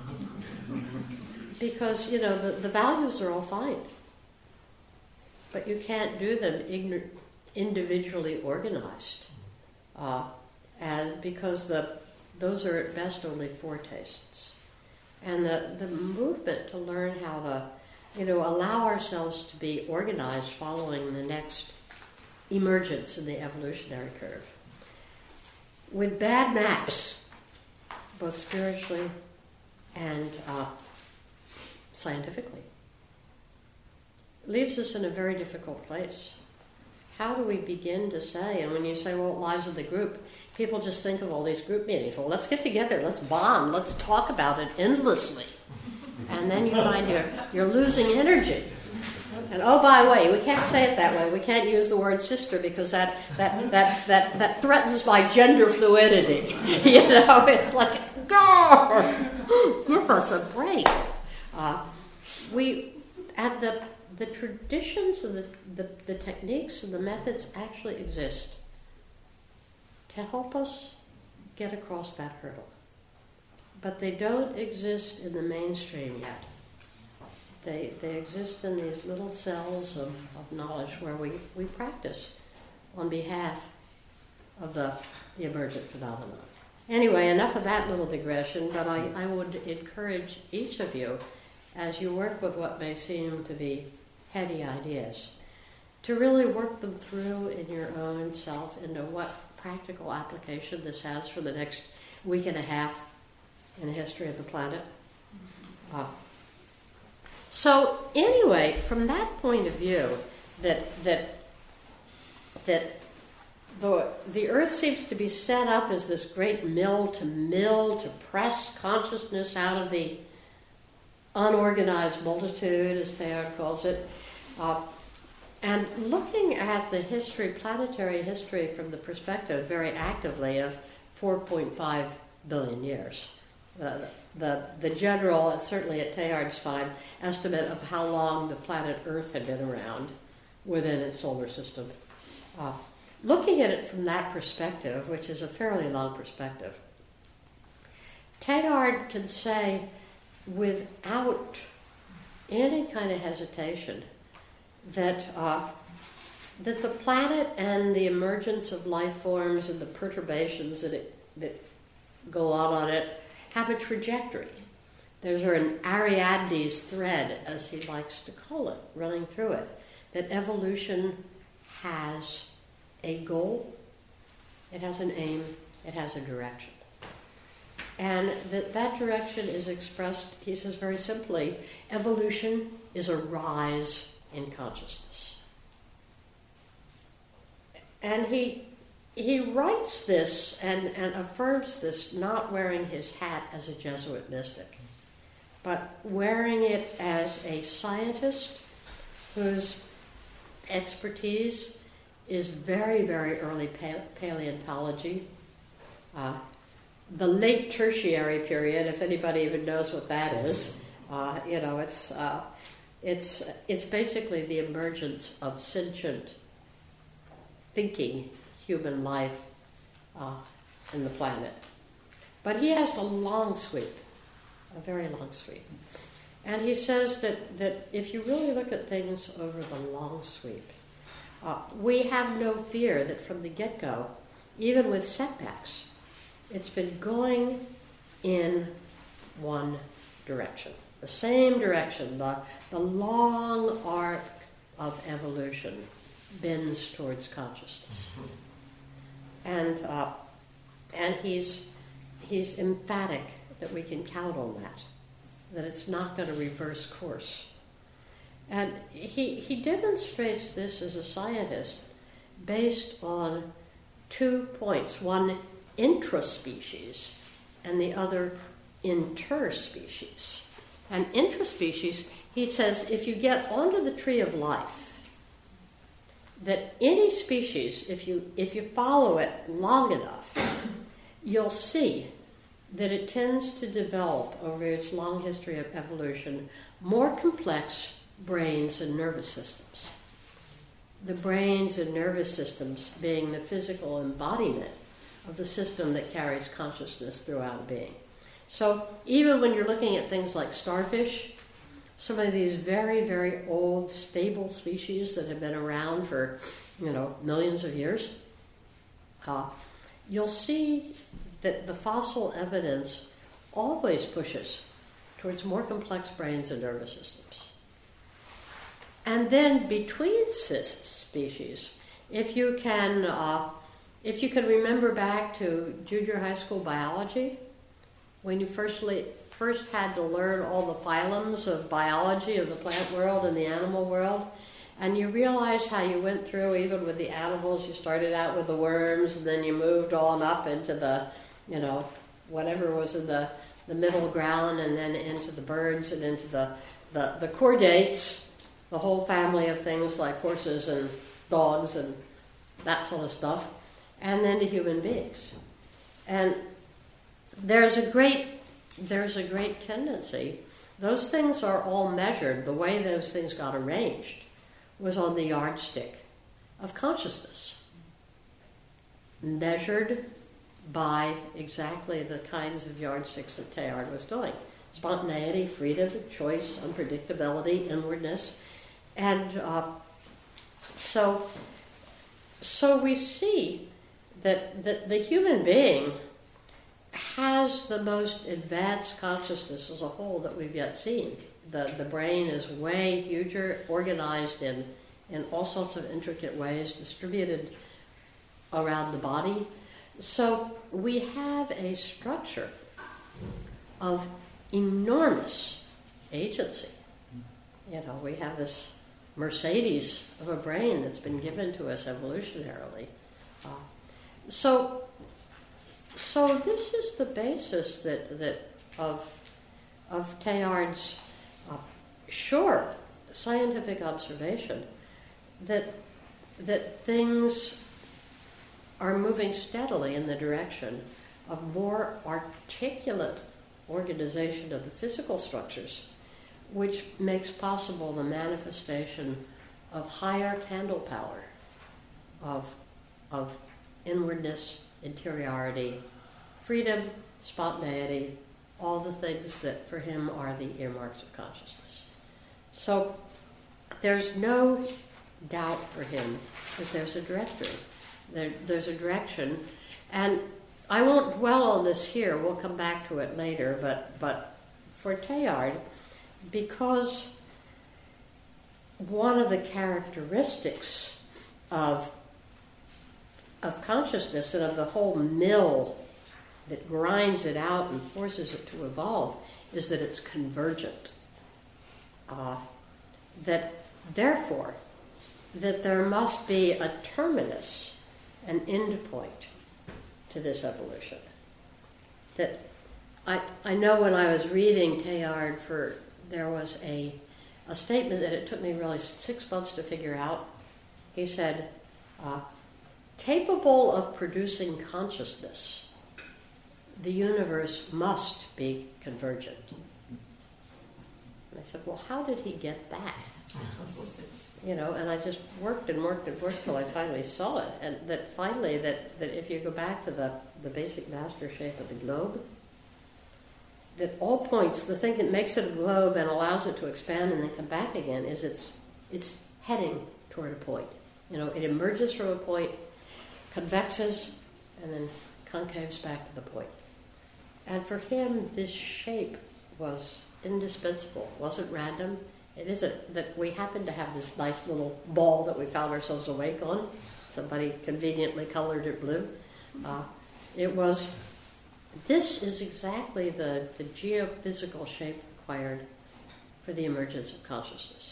Because, the values are all fine. But you can't do them individually organized. And because those are at best only foretastes. And the movement to learn how to, allow ourselves to be organized following the next emergence in the evolutionary curve. With bad maps, both spiritually and scientifically, leaves us in a very difficult place. How do we begin to say, and when you say, well, it lies in the group, people just think of all these group meetings. Well, let's get together, let's bond, let's talk about it endlessly. And then you find you're losing energy. And oh, by the way, we can't say it that way. We can't use the word sister because that threatens my gender fluidity. It's like, God, give us a break. The traditions and the techniques and the methods actually exist to help us get across that hurdle. But they don't exist in the mainstream yet. They exist in these little cells of knowledge where we practice on behalf of the emergent phenomenon. Anyway, enough of that little digression, but I would encourage each of you, as you work with what may seem to be heady ideas, to really work them through in your own self into what practical application this has for the next week and a half in the history of the planet. So anyway, from that point of view, that the Earth seems to be set up as this great mill to press consciousness out of the unorganized multitude, as Teilhard calls it, and looking at the planetary history from the perspective very actively of 4.5 billion years. The general, certainly at Teilhard's time, estimate of how long the planet Earth had been around within its solar system. Looking at it from that perspective, which is a fairly long perspective, Teilhard can say without any kind of hesitation that the planet and the emergence of life forms and the perturbations that go on it have a trajectory. There's an Ariadne's thread, as he likes to call it, running through it, that evolution has a goal, it has an aim, it has a direction. And that direction is expressed, he says very simply, evolution is a rise in consciousness. And he writes this and affirms this not wearing his hat as a Jesuit mystic, but wearing it as a scientist whose expertise is very, very early paleontology, the late tertiary period, if anybody even knows what that is. It's basically the emergence of sentient thinking human life in the planet. But he has a long sweep, a very long sweep. And he says that if you really look at things over the long sweep, we have no fear that from the get-go, even with setbacks, it's been going in one direction. The same direction, the long arc of evolution bends towards consciousness. And he's emphatic that we can count on that it's not going to reverse course. And he demonstrates this as a scientist based on 2 points, one intraspecies and the other interspecies. And intraspecies, he says, if you get onto the tree of life, that any species, if you follow it long enough, you'll see that it tends to develop over its long history of evolution more complex brains and nervous systems. The brains and nervous systems being the physical embodiment of the system that carries consciousness throughout being. So even when you're looking at things like starfish, some of these very, very old, stable species that have been around for, millions of years, you'll see that the fossil evidence always pushes towards more complex brains and nervous systems. And then between species, if you can remember back to junior high school biology, when you first had to learn all the phylums of biology of the plant world and the animal world, and you realized how you went through, even with the animals, you started out with the worms, and then you moved on up into the, whatever was in the middle ground, and then into the birds, and into the chordates, the whole family of things like horses and dogs and that sort of stuff, and then to human beings. And there's a great tendency. Those things are all measured. The way those things got arranged was on the yardstick of consciousness, measured by exactly the kinds of yardsticks that Teilhard was doing. Spontaneity, freedom, choice, unpredictability, inwardness. And so we see that the human being has the most advanced consciousness as a whole that we've yet seen. The brain is way huger, organized in all sorts of intricate ways, distributed around the body. So we have a structure of enormous agency. We have this Mercedes of a brain that's been given to us evolutionarily. So this is the basis of Teilhard's sure scientific observation that things are moving steadily in the direction of more articulate organization of the physical structures, which makes possible the manifestation of higher candle power, of inwardness, interiority, freedom, spontaneity, all the things that for him are the earmarks of consciousness. So there's no doubt for him that there's a directory. There's a direction, and I won't dwell on this here. We'll come back to it later. But for Teilhard, because one of the characteristics of consciousness and of the whole mill that grinds it out and forces it to evolve is that it's convergent. That therefore, that there must be a terminus, an end point to this evolution. That I know when I was reading Teilhard, there was a statement that it took me really 6 months to figure out. He said, capable of producing consciousness, the universe must be convergent. And I said, well, how did he get that? And I just worked till I finally saw it. And that finally, that if you go back to the basic master shape of the globe, that all points, the thing that makes it a globe and allows it to expand and then come back again is it's heading toward a point. It emerges from a point, convexes, and then concaves back to the point. And for him, this shape was indispensable. It wasn't random. It isn't that we happened to have this nice little ball that we found ourselves awake on. Somebody conveniently colored it blue. This is exactly the geophysical shape required for the emergence of consciousness.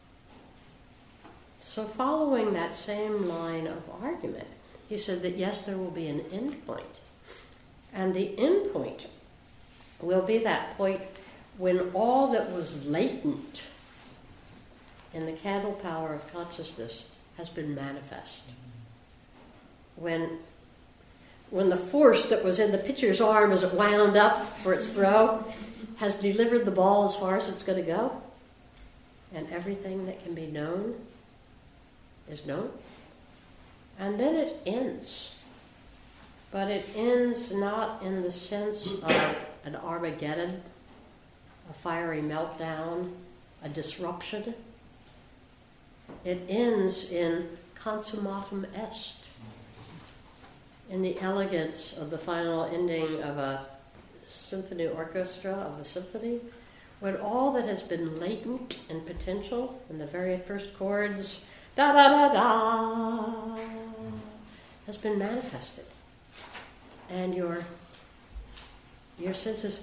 So following that same line of argument, he said that yes, there will be an end point. And the end point will be that point when all that was latent in the candle power of consciousness has been manifest. When the force that was in the pitcher's arm as it wound up for its throw has delivered the ball as far as it's going to go, and everything that can be known is known, and then it ends. But it ends not in the sense of an Armageddon, a fiery meltdown, a disruption. It ends in consummatum est, in the elegance of the final ending of a symphony orchestra, of a symphony, when all that has been latent and potential in the very first chords, da da da da, has been manifested. And your sense is,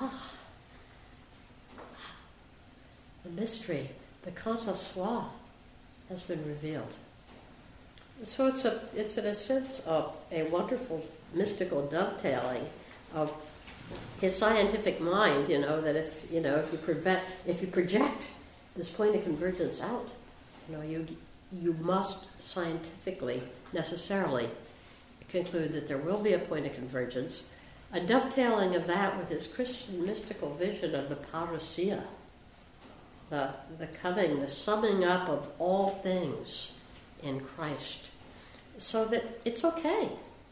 the mystery, the quant à soi has been revealed. So it's in a sense a wonderful mystical dovetailing of his scientific mind, that if you project this point of convergence out, you must scientifically necessarily conclude that there will be a point of convergence. A dovetailing of that with his Christian mystical vision of the parousia, the coming, the summing up of all things in Christ, so that it's okay.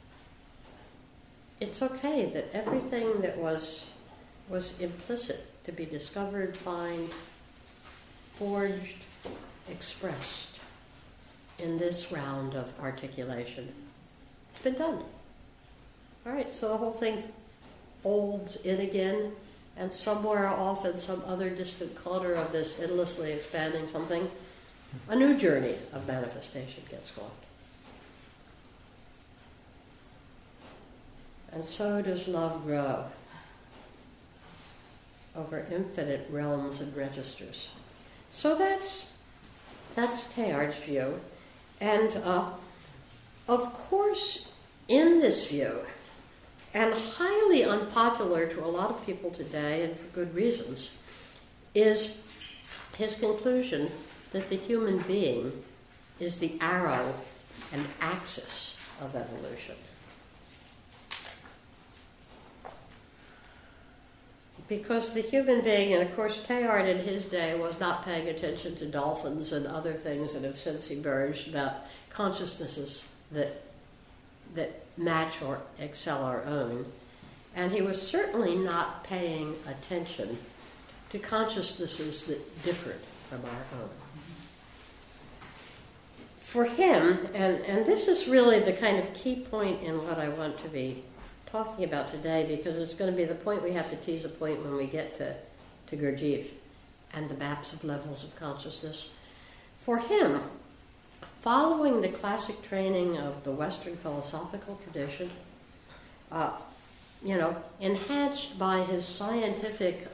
It's okay that everything that was implicit to be discovered, found, forged, expressed in this round of articulation, it's been done. All right, so the whole thing folds in again, and somewhere off in some other distant corner of this endlessly expanding something, a new journey of manifestation gets going. And so does love grow over infinite realms and registers. So that's Teilhard's view. And of course, in this view, and highly unpopular to a lot of people today, and for good reasons, is his conclusion that the human being is the arrow and axis of evolution. Because the human being, and of course Teilhard in his day was not paying attention to dolphins and other things that have since emerged about consciousnesses that match or excel our own. And he was certainly not paying attention to consciousnesses that differed from our own. For him, and this is really the kind of key point in what I want to be talking about today, because it's going to be the point we have to tease a point when we get to Gurdjieff and the maps of levels of consciousness. For him, following the classic training of the Western philosophical tradition, enhanced by his scientific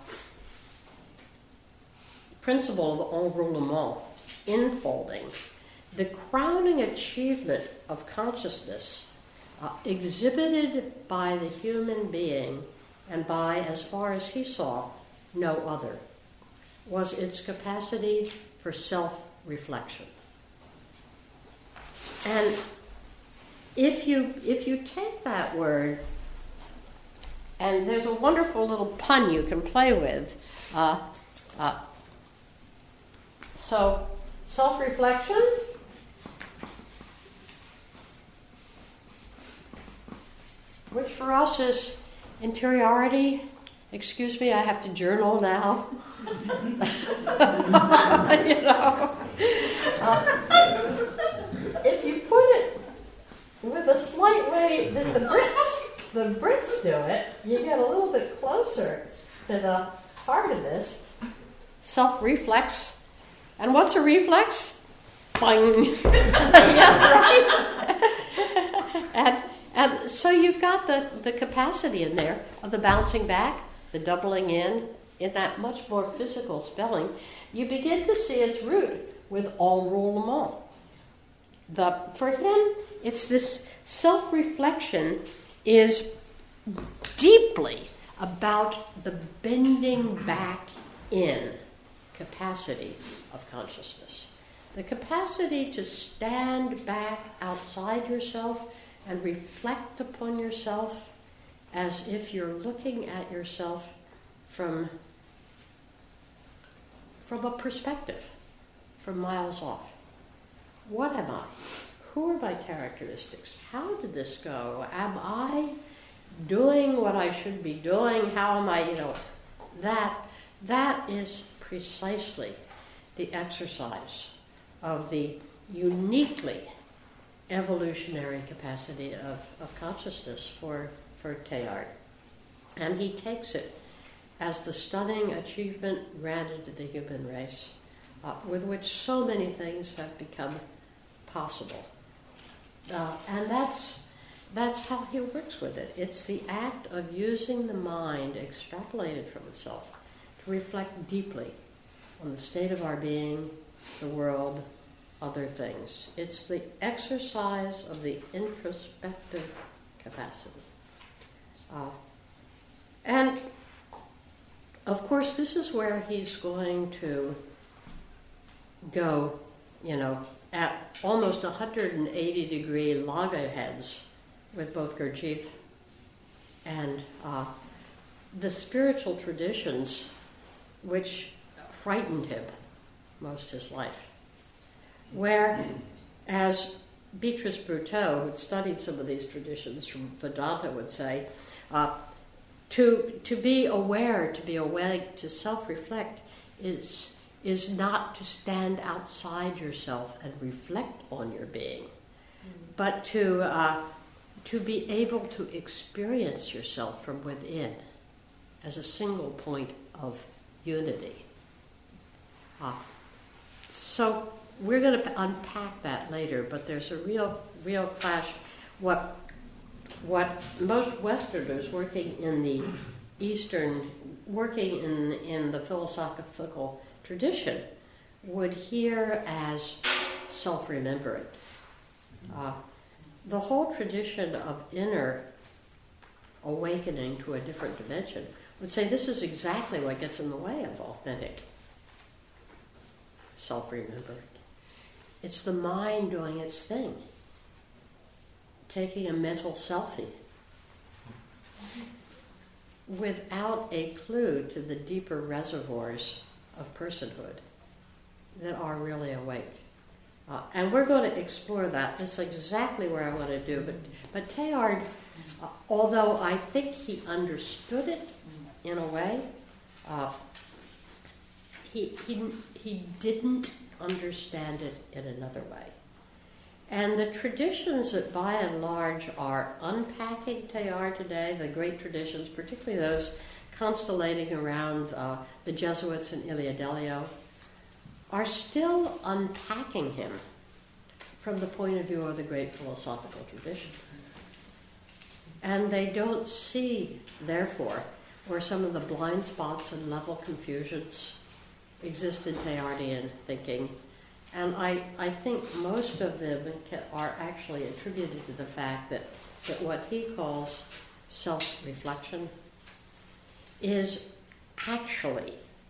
principle of enroulement, infolding, the crowning achievement of consciousness exhibited by the human being, and by, as far as he saw, no other, was its capacity for self-reflection. And if you take that word, and there's a wonderful little pun you can play with, so self-reflection, which for us is interiority. Excuse me, I have to journal now. If you put it with a slight way that the Brits do it, you get a little bit closer to the heart of this. Self-reflex. And what's a reflex? Boing. Yeah, right? And so you've got the capacity in there of the bouncing back, the doubling in that much more physical spelling. You begin to see its root with enroulement. For him, it's this self-reflection is deeply about the bending back in capacity of consciousness. The capacity to stand back outside yourself and reflect upon yourself as if you're looking at yourself from a perspective, from miles off. What am I? Who are my characteristics? How did this go? Am I doing what I should be doing? How am I, that is precisely the exercise of the uniquely evolutionary capacity of consciousness for Teilhard. And he takes it as the stunning achievement granted to the human race, with which so many things have become possible. And that's how he works with it. It's the act of using the mind extrapolated from itself to reflect deeply on the state of our being, the world, other things. It's the exercise of the introspective capacity. And of course, this is where he's going to go, at almost 180-degree loggerheads with both Gurdjieff and the spiritual traditions which frightened him most his life. Where, as Beatrice Brutto, who'd studied some of these traditions from Vedanta, would say, to be aware, to be awake, to self-reflect is not to stand outside yourself and reflect on your being, but to be able to experience yourself from within as a single point of unity. So we're going to unpack that later, but there's a real clash. What most Westerners working in the Eastern, working in the philosophical tradition would hear as self-remembering. The whole tradition of inner awakening to a different dimension would say this is exactly what gets in the way of authentic self-remembering. It's the mind doing its thing, taking a mental selfie without a clue to the deeper reservoirs of personhood that are really awake. And we're going to explore that. That's exactly where I want to do. But Teilhard, although I think he understood it in a way, he didn't understand it in another way. And the traditions that by and large are unpacking Teilhard today, the great traditions, particularly those constellating around the Jesuits and Ilia Delio, are still unpacking him from the point of view of the great philosophical tradition. And they don't see, therefore, where some of the blind spots and level confusions exist in Teilhardian thinking. And I think most of them are actually attributed to the fact that what he calls self-reflection is actually,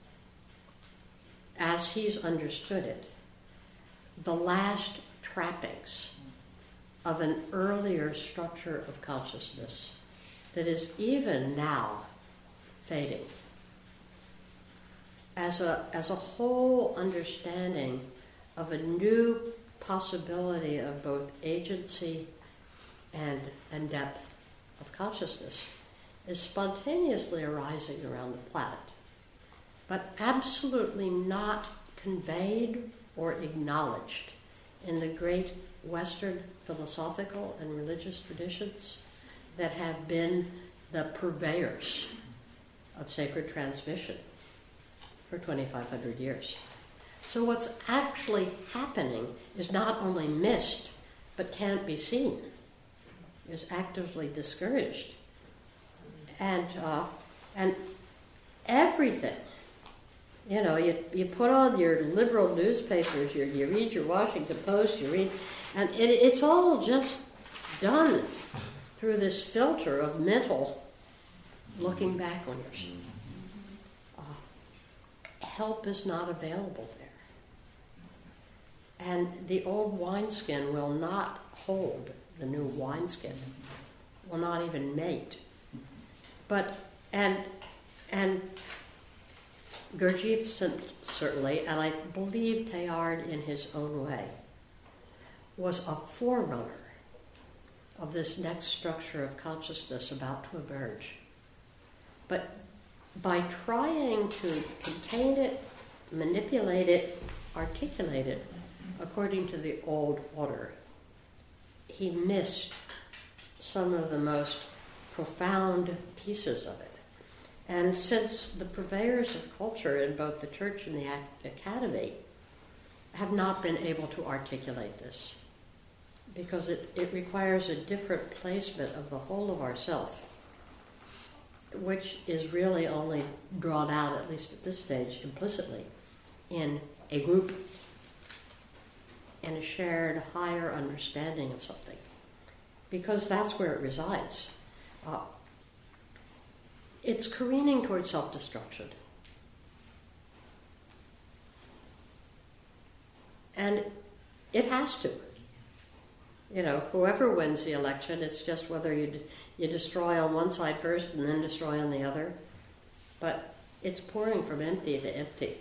as he's understood it, the last trappings of an earlier structure of consciousness that is even now fading. As a whole understanding of a new possibility of both agency and depth of consciousness is spontaneously arising around the planet, but absolutely not conveyed or acknowledged in the great Western philosophical and religious traditions that have been the purveyors of sacred transmission for 2,500 years. So what's actually happening is not only missed, but can't be seen, is actively discouraged. And everything, you put on your liberal newspapers, you read your Washington Post, you read, and it's all just done through this filter of mental looking back on yourself. Help is not available there. And the old wineskin will not hold the new wineskin, will not even mate. But, and Gurdjieff certainly, and I believe Teilhard in his own way, was a forerunner of this next structure of consciousness about to emerge. But by trying to contain it, manipulate it, articulate it according to the old order, he missed some of the most profound pieces of it. And since the purveyors of culture in both the church and the academy have not been able to articulate this, because it requires a different placement of the whole of ourself, which is really only drawn out, at least at this stage, implicitly, in a group, in a shared higher understanding of something, because that's where it resides. It's careening towards self-destruction. And it has to. You know, whoever wins the election, it's just whether you destroy on one side first and then destroy on the other. But it's pouring from empty to empty.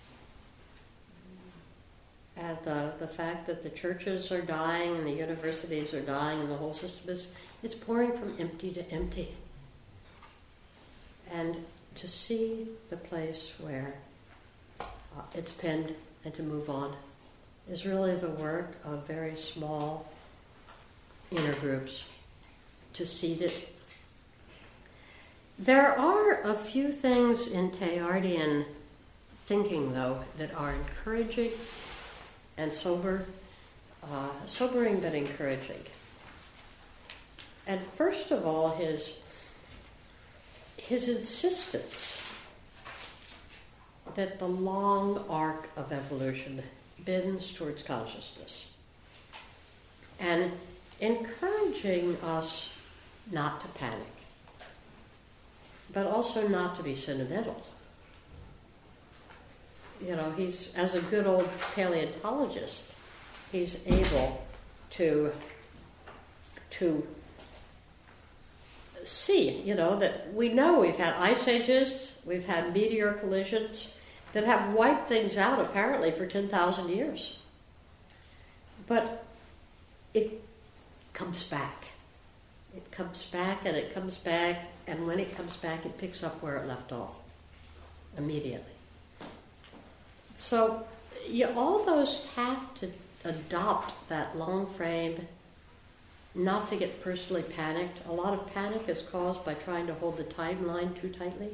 And the fact that the churches are dying and the universities are dying and the whole system it's pouring from empty to empty. And to see the place where it's penned and to move on is really the work of very small inner groups to seed it. There are a few things in Teilhardian thinking, though, that are encouraging and sobering but encouraging. And first of all, his insistence that the long arc of evolution bends towards consciousness, and encouraging us not to panic, but also not to be sentimental. You know, he's, as a good old paleontologist, he's able to see, you know, that we know we've had ice ages, we've had meteor collisions that have wiped things out apparently for 10,000 years. But it comes back. It comes back and it comes back, and when it comes back, it picks up where it left off immediately. So you almost have to adopt that long frame, not to get personally panicked. A lot of panic is caused by trying to hold the timeline too tightly.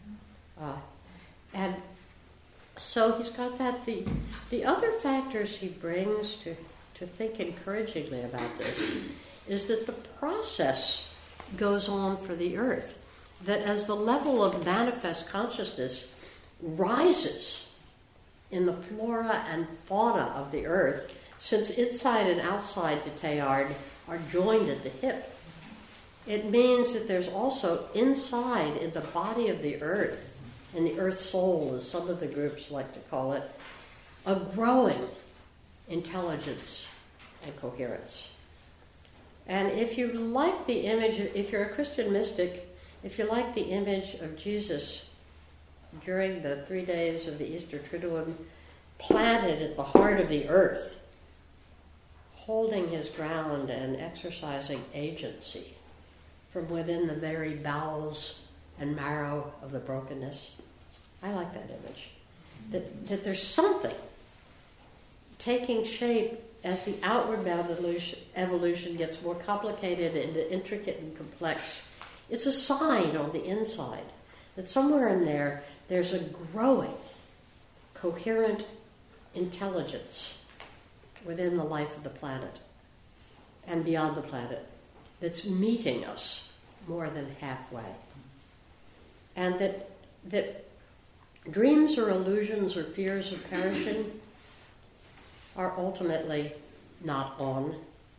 And so he's got that. The other factors he brings to think encouragingly about this is that the process goes on for the earth. That as the level of manifest consciousness rises in the flora and fauna of the earth, since inside and outside to Teilhard are joined at the hip, it means that there's also inside in the body of the earth, in the earth soul, as some of the groups like to call it, a growing intelligence and coherence. And if you like the image, if you're a Christian mystic, if you like the image of Jesus during the 3 days of the Easter Triduum, planted at the heart of the earth, holding his ground and exercising agency from within the very bowels and marrow of the brokenness, I like that image. That there's something taking shape as the outward bound evolution gets more complicated and intricate and complex. It's a sign on the inside that somewhere in there, there's a growing, coherent intelligence within the life of the planet and beyond the planet that's meeting us more than halfway. And that dreams or illusions or fears of perishing are ultimately not on.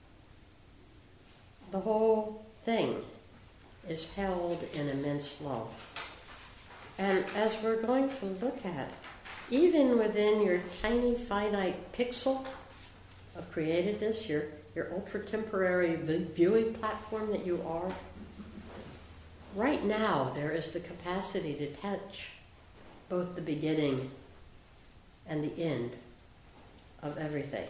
The whole thing is held in immense love. And as we're going to look at, even within your tiny finite pixel of createdness, your ultra-temporary viewing platform that you are, right now there is the capacity to touch both the beginning and the end of everything.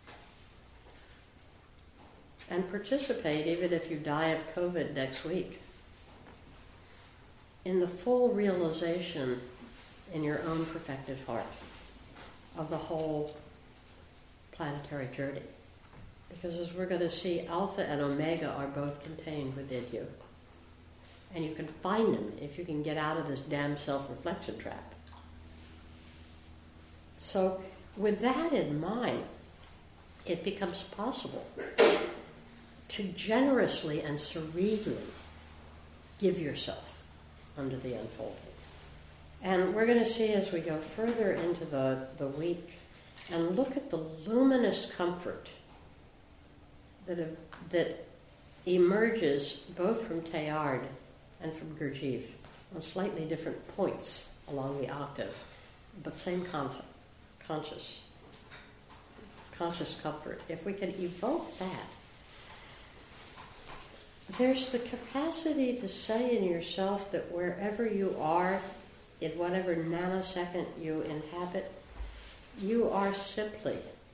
And participate, even if you die of COVID next week, in the full realization in your own perfected heart of the whole planetary journey. Because as we're going to see, Alpha and Omega are both contained within you. And you can find them if you can get out of this damn self-reflection trap. So with that in mind, it becomes possible to generously and serenely give yourself under the unfolding. And we're going to see as we go further into the week and look at the luminous comfort that emerges both from Teilhard and from Gurdjieff on slightly different points along the octave, but same concept, conscious comfort. If we can evoke that, there's the capacity to say in yourself that wherever you are, in whatever nanosecond you inhabit, you are simply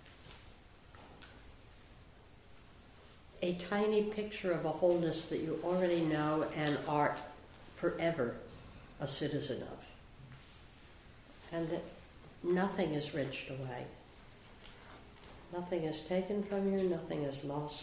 a tiny picture of a wholeness that you already know and are forever a citizen of. And that nothing is wrenched away. Nothing is taken from you, nothing is lost.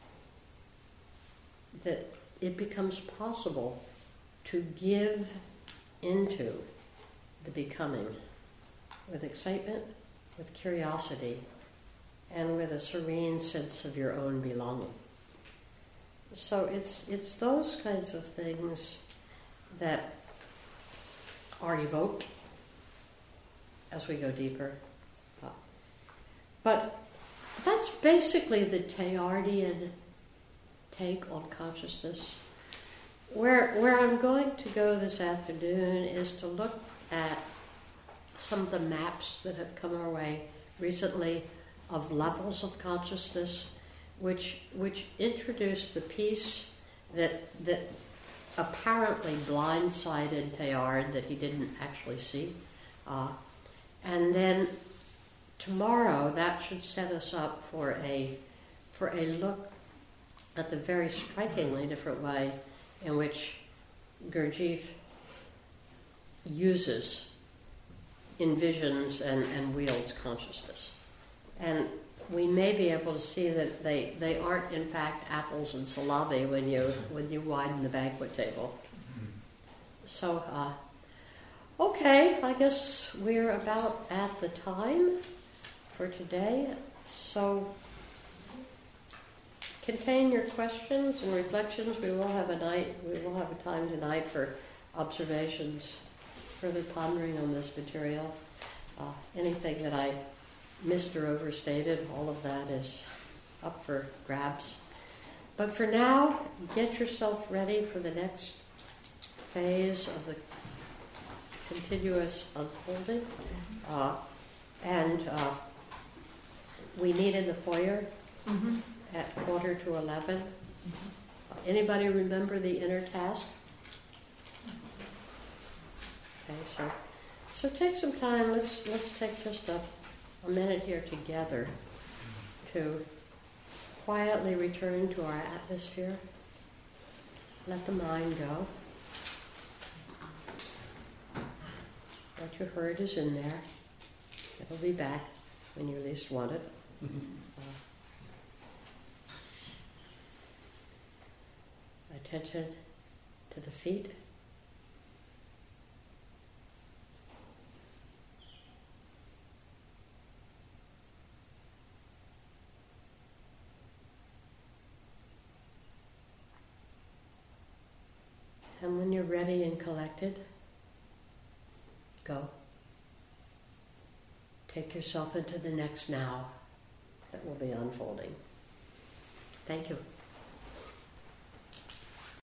That it becomes possible to give into the becoming with excitement, with curiosity, and with a serene sense of your own belonging. So it's those kinds of things that are evoked as we go deeper. But that's basically the Teilhardian take on consciousness. Where I'm going to go this afternoon is to look at some of the maps that have come our way recently of levels of consciousness, which introduce the piece that apparently blindsided Teilhard, that he didn't actually see. And then tomorrow that should set us up for a look at the very strikingly different way in which Gurdjieff uses, envisions, and wields consciousness. And we may be able to see that they aren't in fact apples and salami when you widen the banquet table. So, okay, I guess we're about at the time for today. So contain your questions and reflections. We will have a time tonight for observations, further pondering on this material. Anything that I missed or overstated, all of that is up for grabs. But for now, get yourself ready for the next phase of the continuous unfolding. And we meet in the foyer at 11:15. Anybody remember the inner task? Okay, so take some time. Let's take just a minute here together to quietly return to our atmosphere. Let the mind go. What you heard is in there. It'll be back when you least want it. Attention to the feet. And when you're ready and collected, go. Take yourself into the next now that will be unfolding. Thank you.